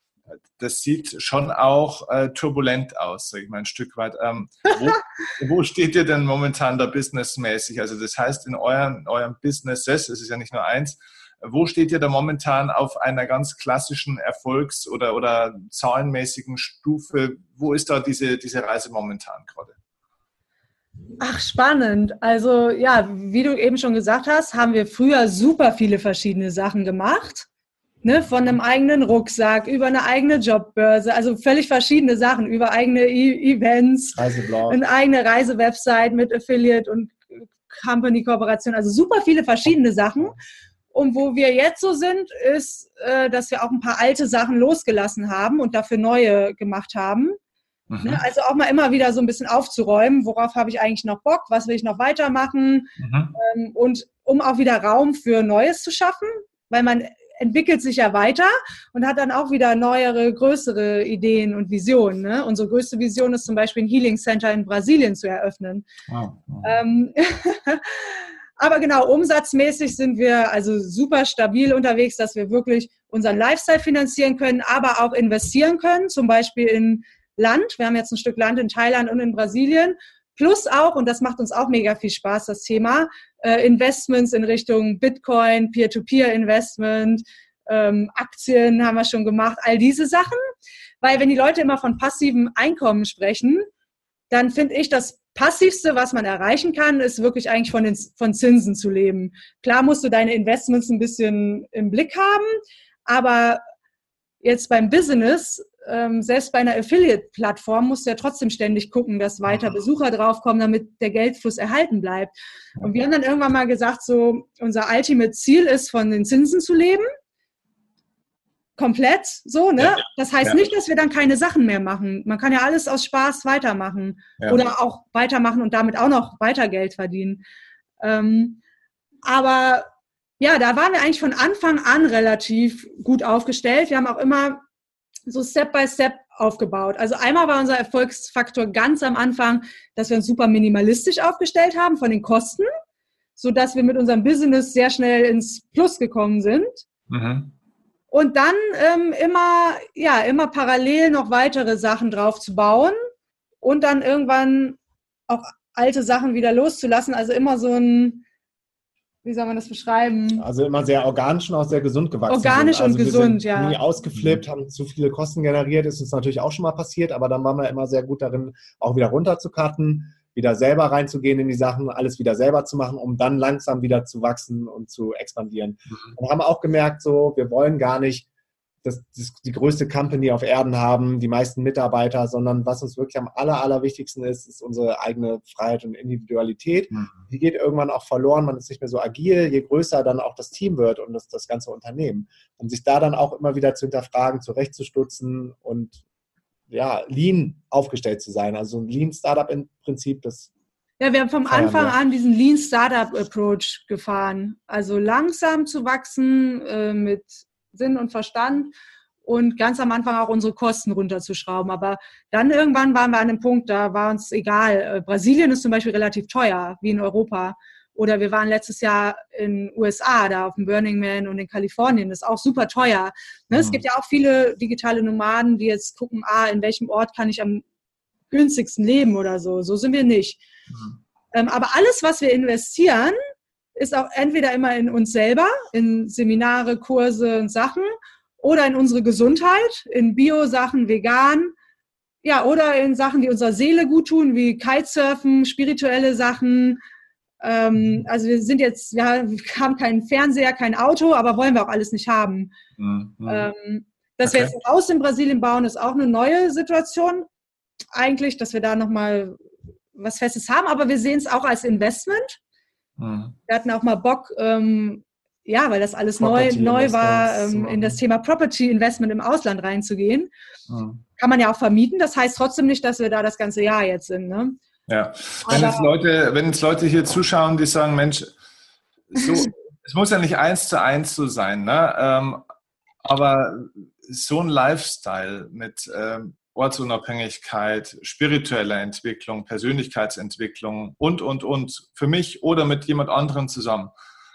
das sieht schon auch äh, turbulent aus, sage ich mal ein Stück weit. Ähm, wo, wo steht ihr denn momentan da businessmäßig? Also das heißt, in euren, euren Businesses, es ist ja nicht nur eins, wo steht ihr da momentan auf einer ganz klassischen Erfolgs- oder, oder zahlenmäßigen Stufe? Wo ist da diese, diese Reise momentan gerade? Ach, spannend. Also ja, wie du eben schon gesagt hast, haben wir früher super viele verschiedene Sachen gemacht. Ne, von einem eigenen Rucksack, über eine eigene Jobbörse, also völlig verschiedene Sachen, über eigene e Events, eine eigene Reisewebsite mit Affiliate und Company-Kooperation, also super viele verschiedene Sachen. Und wo wir jetzt so sind, ist, äh, dass wir auch ein paar alte Sachen losgelassen haben und dafür neue gemacht haben. Mhm. Ne, also auch mal immer wieder so ein bisschen aufzuräumen, worauf habe ich eigentlich noch Bock, was will ich noch weitermachen, mhm. ähm, und um auch wieder Raum für Neues zu schaffen, weil man entwickelt sich ja weiter und hat dann auch wieder neuere, größere Ideen und Visionen. Ne? Unsere größte Vision ist zum Beispiel ein Healing Center in Brasilien zu eröffnen. Oh, oh. Ähm, aber genau, umsatzmäßig sind wir also super stabil unterwegs, dass wir wirklich unseren Lifestyle finanzieren können, aber auch investieren können, zum Beispiel in Land. Wir haben jetzt ein Stück Land in Thailand und in Brasilien. Plus auch, und das macht uns auch mega viel Spaß, das Thema, äh, Investments in Richtung Bitcoin, Peer-to-Peer-Investment, ähm, Aktien haben wir schon gemacht, all diese Sachen. Weil wenn die Leute immer von passivem Einkommen sprechen, dann finde ich, das Passivste, was man erreichen kann, ist wirklich eigentlich von, den, von Zinsen zu leben. Klar musst du deine Investments ein bisschen im Blick haben, aber jetzt beim Business, ähm, selbst bei einer Affiliate-Plattform, musst du ja trotzdem ständig gucken, dass weiter Besucher draufkommen, damit der Geldfluss erhalten bleibt. Und wir haben dann irgendwann mal gesagt, so unser Ultimate Ziel ist, von den Zinsen zu leben. Komplett so, ne? Ja. Das heißt ja. nicht, dass wir dann keine Sachen mehr machen. Man kann ja alles aus Spaß weitermachen ja. oder auch weitermachen und damit auch noch weiter Geld verdienen. Ähm, aber ja, da waren wir eigentlich von Anfang an relativ gut aufgestellt. Wir haben auch immer so Step by Step aufgebaut. Also einmal war unser Erfolgsfaktor ganz am Anfang, dass wir uns super minimalistisch aufgestellt haben von den Kosten, sodass wir mit unserem Business sehr schnell ins Plus gekommen sind. Mhm. Und dann ähm, immer, ja, immer parallel noch weitere Sachen drauf zu bauen und dann irgendwann auch alte Sachen wieder loszulassen. Also immer so ein, wie soll man das beschreiben? Also immer sehr organisch und auch sehr gesund gewachsen. Organisch sind. Also und gesund, wir sind ja. nie ausgeflippt, haben zu viele Kosten generiert, ist uns natürlich auch schon mal passiert, aber dann waren wir immer sehr gut darin, auch wieder runterzucutten, wieder selber reinzugehen in die Sachen, alles wieder selber zu machen, um dann langsam wieder zu wachsen und zu expandieren. Mhm. Und haben auch gemerkt, so, wir wollen gar nicht das, das, die größte Company auf Erden haben, die meisten Mitarbeiter, sondern was uns wirklich am aller, allerwichtigsten ist, ist unsere eigene Freiheit und Individualität. Mhm. Die geht irgendwann auch verloren, man ist nicht mehr so agil, je größer dann auch das Team wird und das, das ganze Unternehmen. Um sich da dann auch immer wieder zu hinterfragen, zurechtzustutzen und ja, lean aufgestellt zu sein. Also ein Lean-Startup im Prinzip, das Ja, wir haben vom Anfang an diesen Lean-Startup-Approach gefahren. Also langsam zu wachsen, äh, mit Sinn und Verstand und ganz am Anfang auch unsere Kosten runterzuschrauben. Aber dann irgendwann waren wir an einem Punkt, da war uns egal. Brasilien ist zum Beispiel relativ teuer, wie in Europa. Oder wir waren letztes Jahr in den U S A, da auf dem Burning Man und in Kalifornien. Das ist auch super teuer. Ne? Mhm. Es gibt ja auch viele digitale Nomaden, die jetzt gucken, ah, in welchem Ort kann ich am günstigsten leben oder so. So sind wir nicht. Mhm. Ähm, aber alles, was wir investieren, ist auch entweder immer in uns selber, in Seminare, Kurse und Sachen oder in unsere Gesundheit, in Bio-Sachen, vegan, ja, oder in Sachen, die unserer Seele gut tun, wie Kitesurfen, spirituelle Sachen. Ähm, also wir sind jetzt, wir haben keinen Fernseher, kein Auto, aber wollen wir auch alles nicht haben. Mhm. Ähm, dass okay. wir jetzt ein Haus in Brasilien bauen, ist auch eine neue Situation eigentlich, dass wir da nochmal was Festes haben, aber wir sehen es auch als Investment. Mhm. Wir hatten auch mal Bock, ähm, ja, weil das alles neu, neu war, ähm, in das Thema Property Investment im Ausland reinzugehen. Mhm. Kann man ja auch vermieten. Das heißt trotzdem nicht, dass wir da das ganze Jahr jetzt sind. Ne? Ja, wenn jetzt, Leute, wenn jetzt Leute hier zuschauen, die sagen, Mensch, so, es muss ja nicht eins zu eins so sein, ne? Ähm, aber so ein Lifestyle mit ähm, Ortsunabhängigkeit, spiritueller Entwicklung, Persönlichkeitsentwicklung und, und, und für mich oder mit jemand anderem zusammen.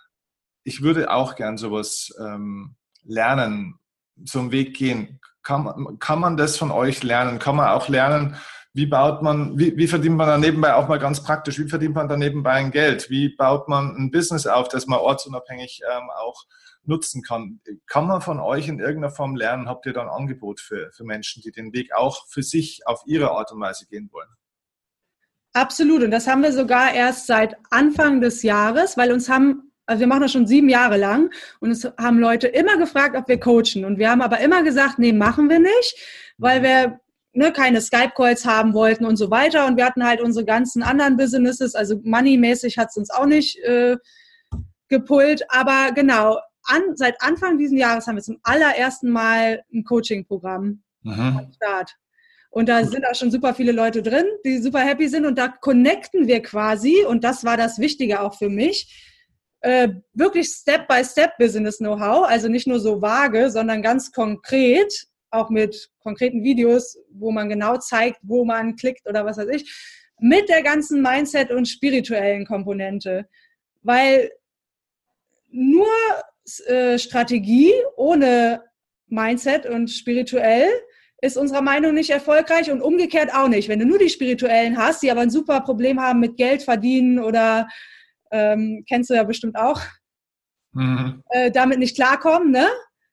Ich würde auch gern sowas ähm, lernen, so einen Weg gehen. Kann, kann man das von euch lernen? Kann man auch lernen, wie baut man, wie, wie verdient man da nebenbei auch mal ganz praktisch, wie verdient man da nebenbei ein Geld? Wie baut man ein Business auf, das man ortsunabhängig ähm, auch nutzen kann? Kann man von euch in irgendeiner Form lernen? Habt ihr da ein Angebot für, für Menschen, die den Weg auch für sich auf ihre Art und Weise gehen wollen? Absolut. Und das haben wir sogar erst seit Anfang des Jahres, weil uns haben also wir machen das schon sieben Jahre lang und es haben Leute immer gefragt, ob wir coachen. Und wir haben aber immer gesagt, nee, machen wir nicht, weil wir ne, keine Skype-Calls haben wollten und so weiter. Und wir hatten halt unsere ganzen anderen Businesses, also moneymäßig hat es uns auch nicht äh, gepullt. Aber genau, an, seit Anfang dieses Jahres haben wir zum allerersten Mal ein Coaching-Programm am Start. Und da sind auch schon super viele Leute drin, die super happy sind. Und da connecten wir quasi, und das war das Wichtige auch für mich, äh, wirklich Step-by-Step-Business-Know-how. Also nicht nur so vage, sondern ganz konkret, auch mit konkreten Videos, wo man genau zeigt, wo man klickt oder was weiß ich, mit der ganzen Mindset- und spirituellen Komponente. Weil nur äh, Strategie ohne Mindset und spirituell ist unserer Meinung nicht erfolgreich und umgekehrt auch nicht. Wenn du nur die Spirituellen hast, die aber ein super Problem haben mit Geld verdienen oder, ähm, kennst du ja bestimmt auch, mhm. äh, damit nicht klarkommen, ne?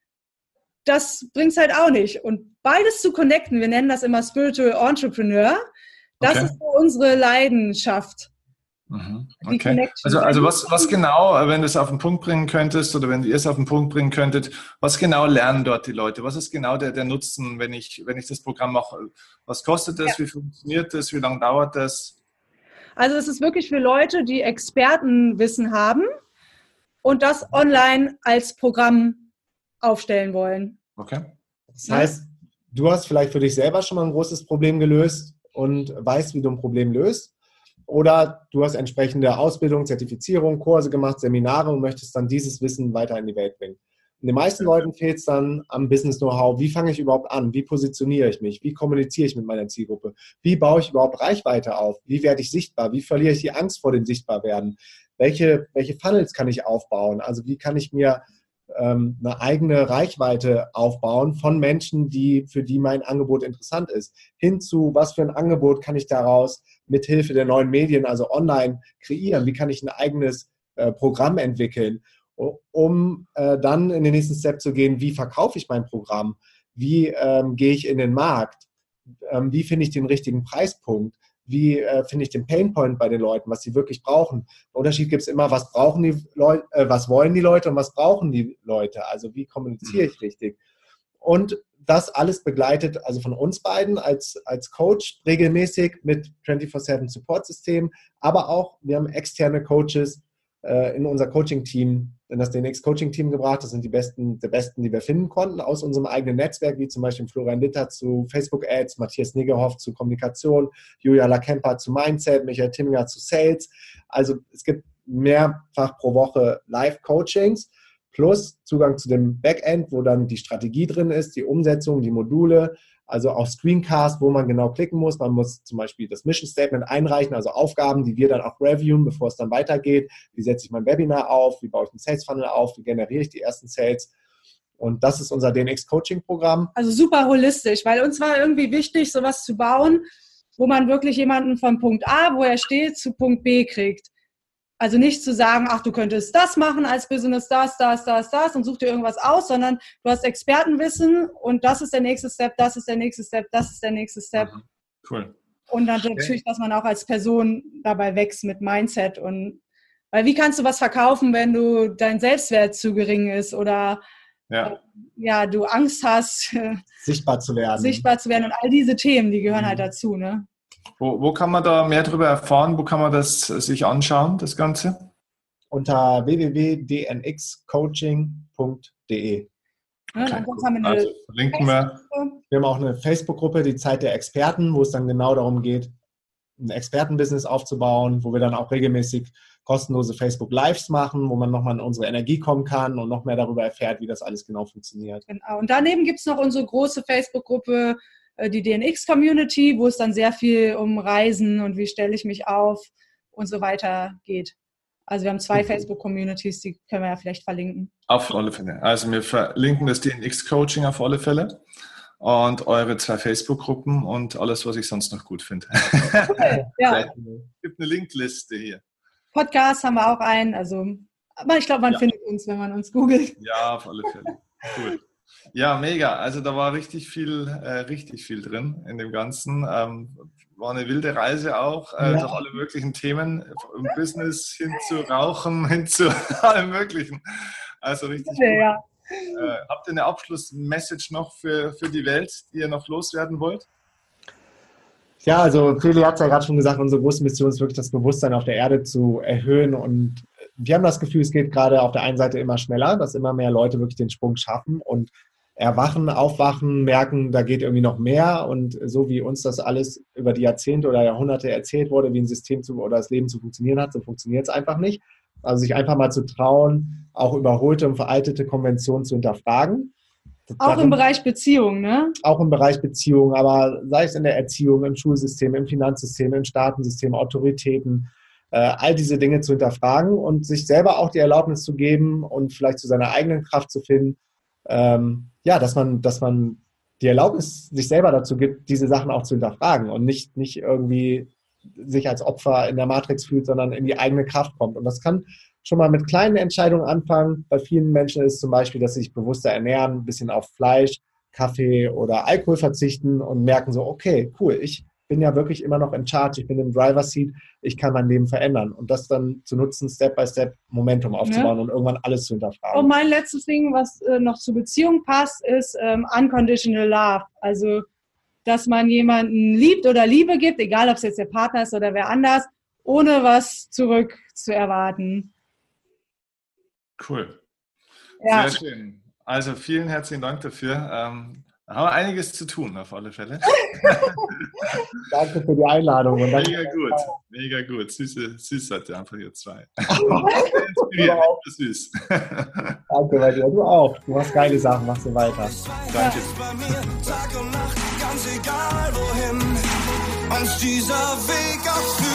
Das bringt's halt auch nicht. Und beides zu connecten, wir nennen das immer Spiritual Entrepreneur, das okay. ist so unsere Leidenschaft. Mhm. Okay. Also, also was, was genau, wenn du es auf den Punkt bringen könntest oder wenn ihr es auf den Punkt bringen könntet, was genau lernen dort die Leute? Was ist genau der, der Nutzen, wenn ich, wenn ich das Programm mache? Was kostet das? Ja. Wie funktioniert das? Wie lange dauert das? Also es ist wirklich für Leute, die Expertenwissen haben und das online als Programm aufstellen wollen. Okay. Das heißt, du hast vielleicht für dich selber schon mal ein großes Problem gelöst und weißt, wie du ein Problem löst. Oder du hast entsprechende Ausbildung, Zertifizierung, Kurse gemacht, Seminare und möchtest dann dieses Wissen weiter in die Welt bringen. Und den meisten Leuten fehlt es dann am Business-Know-how. Wie fange ich überhaupt an? Wie positioniere ich mich? Wie kommuniziere ich mit meiner Zielgruppe? Wie baue ich überhaupt Reichweite auf? Wie werde ich sichtbar? Wie verliere ich die Angst vor dem Sichtbarwerden? Welche, welche Funnels kann ich aufbauen? Also wie kann ich mir ähm, eine eigene Reichweite aufbauen von Menschen, die, für die mein Angebot interessant ist? Hinzu, was für ein Angebot kann ich daraus mithilfe der neuen Medien, also online, kreieren? Wie kann ich ein eigenes äh, Programm entwickeln, um äh, dann in den nächsten Step zu gehen, wie verkaufe ich mein Programm? Wie ähm, gehe ich in den Markt? Ähm, wie finde ich den richtigen Preispunkt? Wie äh, finde ich den Painpoint bei den Leuten, was sie wirklich brauchen? Der Unterschied gibt es immer, was brauchen die Leute, äh, was wollen die Leute und was brauchen die Leute? Also wie kommuniziere ich richtig? Und das alles begleitet, also von uns beiden als, als Coach regelmäßig mit vierundzwanzig sieben Support-System, aber auch, wir haben externe Coaches äh, in unser Coaching-Team, in das D N X-Coaching-Team gebracht. Das sind die besten, die besten, die wir finden konnten aus unserem eigenen Netzwerk, wie zum Beispiel Florian Litter zu Facebook-Ads, Matthias Niggerhoff zu Kommunikation, Julia Lakemper zu Mindset, Michael Timminger zu Sales. Also es gibt mehrfach pro Woche Live-Coachings. Plus Zugang zu dem Backend, wo dann die Strategie drin ist, die Umsetzung, die Module, also auch Screencast, wo man genau klicken muss. Man muss zum Beispiel das Mission Statement einreichen, also Aufgaben, die wir dann auch reviewen, bevor es dann weitergeht. Wie setze ich mein Webinar auf? Wie baue ich einen Sales Funnel auf? Wie generiere ich die ersten Sales? Und das ist unser D N X-Coaching-Programm. Also super holistisch, weil uns war irgendwie wichtig, sowas zu bauen, wo man wirklich jemanden von Punkt A, wo er steht, zu Punkt B kriegt. Also nicht zu sagen, ach, du könntest das machen als Business, das, das, das, das und such dir irgendwas aus, sondern du hast Expertenwissen und das ist der nächste Step, das ist der nächste Step, das ist der nächste Step. Mhm. Cool. Und dann natürlich, dass man auch als Person dabei wächst mit Mindset und, weil wie kannst du was verkaufen, wenn du dein Selbstwert zu gering ist oder ja, äh, ja du Angst hast, sichtbar zu werden. Sichtbar zu werden und all diese Themen, die gehören mhm. halt dazu, ne? Wo, wo kann man da mehr darüber erfahren? Wo kann man das sich anschauen, das Ganze? Unter w w w punkt d n x coaching punkt d e. Okay, ja, cool. haben wir, eine also, verlinken wir. wir haben auch eine Facebook-Gruppe, die Zeit der Experten, wo es dann genau darum geht, ein Expertenbusiness aufzubauen, wo wir dann auch regelmäßig kostenlose Facebook-Lives machen, wo man nochmal in unsere Energie kommen kann und noch mehr darüber erfährt, wie das alles genau funktioniert. Genau. Und daneben gibt es noch unsere große Facebook-Gruppe, die D N X-Community, wo es dann sehr viel um Reisen und wie stelle ich mich auf und so weiter geht. Also wir haben zwei mhm. Facebook-Communities, die können wir ja vielleicht verlinken. Auf alle Fälle. Also wir verlinken das D N X-Coaching auf alle Fälle und eure zwei Facebook-Gruppen und alles, was ich sonst noch gut finde. Okay, ja. Es gibt eine Linkliste hier. Podcast haben wir auch einen, also aber ich glaube, man ja. findet uns, wenn man uns googelt. Ja, auf alle Fälle. Cool. Ja, mega. Also da war richtig viel, äh, richtig viel drin in dem Ganzen. Ähm, war eine wilde Reise auch, äh, ja. durch alle möglichen Themen, im Business hin zu Rauchen, hin zu allem Möglichen. Also richtig gut. Ja. Äh, habt ihr eine Abschlussmessage noch für, für die Welt, die ihr noch loswerden wollt? Ja, also Feli hat es ja gerade schon gesagt, unsere große Mission ist wirklich das Bewusstsein auf der Erde zu erhöhen und wir haben das Gefühl, es geht gerade auf der einen Seite immer schneller, dass immer mehr Leute wirklich den Sprung schaffen und erwachen, aufwachen, merken, da geht irgendwie noch mehr und so wie uns das alles über die Jahrzehnte oder Jahrhunderte erzählt wurde, wie ein System zu, oder das Leben zu funktionieren hat, so funktioniert es einfach nicht. Also sich einfach mal zu trauen, auch überholte und veraltete Konventionen zu hinterfragen. Auch Darum, im Bereich Beziehung, ne? Auch im Bereich Beziehung, aber sei es in der Erziehung, im Schulsystem, im Finanzsystem, im Staatensystem, Autoritäten, äh, all diese Dinge zu hinterfragen und sich selber auch die Erlaubnis zu geben und vielleicht zu seiner eigenen Kraft zu finden, ähm, ja, dass man, dass man die Erlaubnis sich selber dazu gibt, diese Sachen auch zu hinterfragen und nicht, nicht irgendwie sich als Opfer in der Matrix fühlt, sondern in die eigene Kraft kommt. Und das kann schon mal mit kleinen Entscheidungen anfangen. Bei vielen Menschen ist zum Beispiel, dass sie sich bewusster ernähren, ein bisschen auf Fleisch, Kaffee oder Alkohol verzichten und merken so, okay, cool, ich bin ja wirklich immer noch in Charge, ich bin im Driver's Seat, ich kann mein Leben verändern. Und das dann zu nutzen, Step by Step Momentum aufzubauen, ja, und irgendwann alles zu hinterfragen. Und mein letztes Ding, was äh, noch zur Beziehung passt, ist ähm, Unconditional Love. Also, dass man jemanden liebt oder Liebe gibt, egal ob es jetzt der Partner ist oder wer anders, ohne was zurück zu erwarten. Cool. Ja. Sehr schön. Also vielen herzlichen Dank dafür. Ähm, da haben wir einiges zu tun, auf alle Fälle. Danke für die Einladung. Und mega gut, mega gut. Süße, süß seid ihr einfach, ihr zwei. Süß. Danke, bei dir. Du auch. Du machst geile Sachen, machst du weiter. Danke. Tag und Nacht, ganz egal wohin uns dieser Weg auch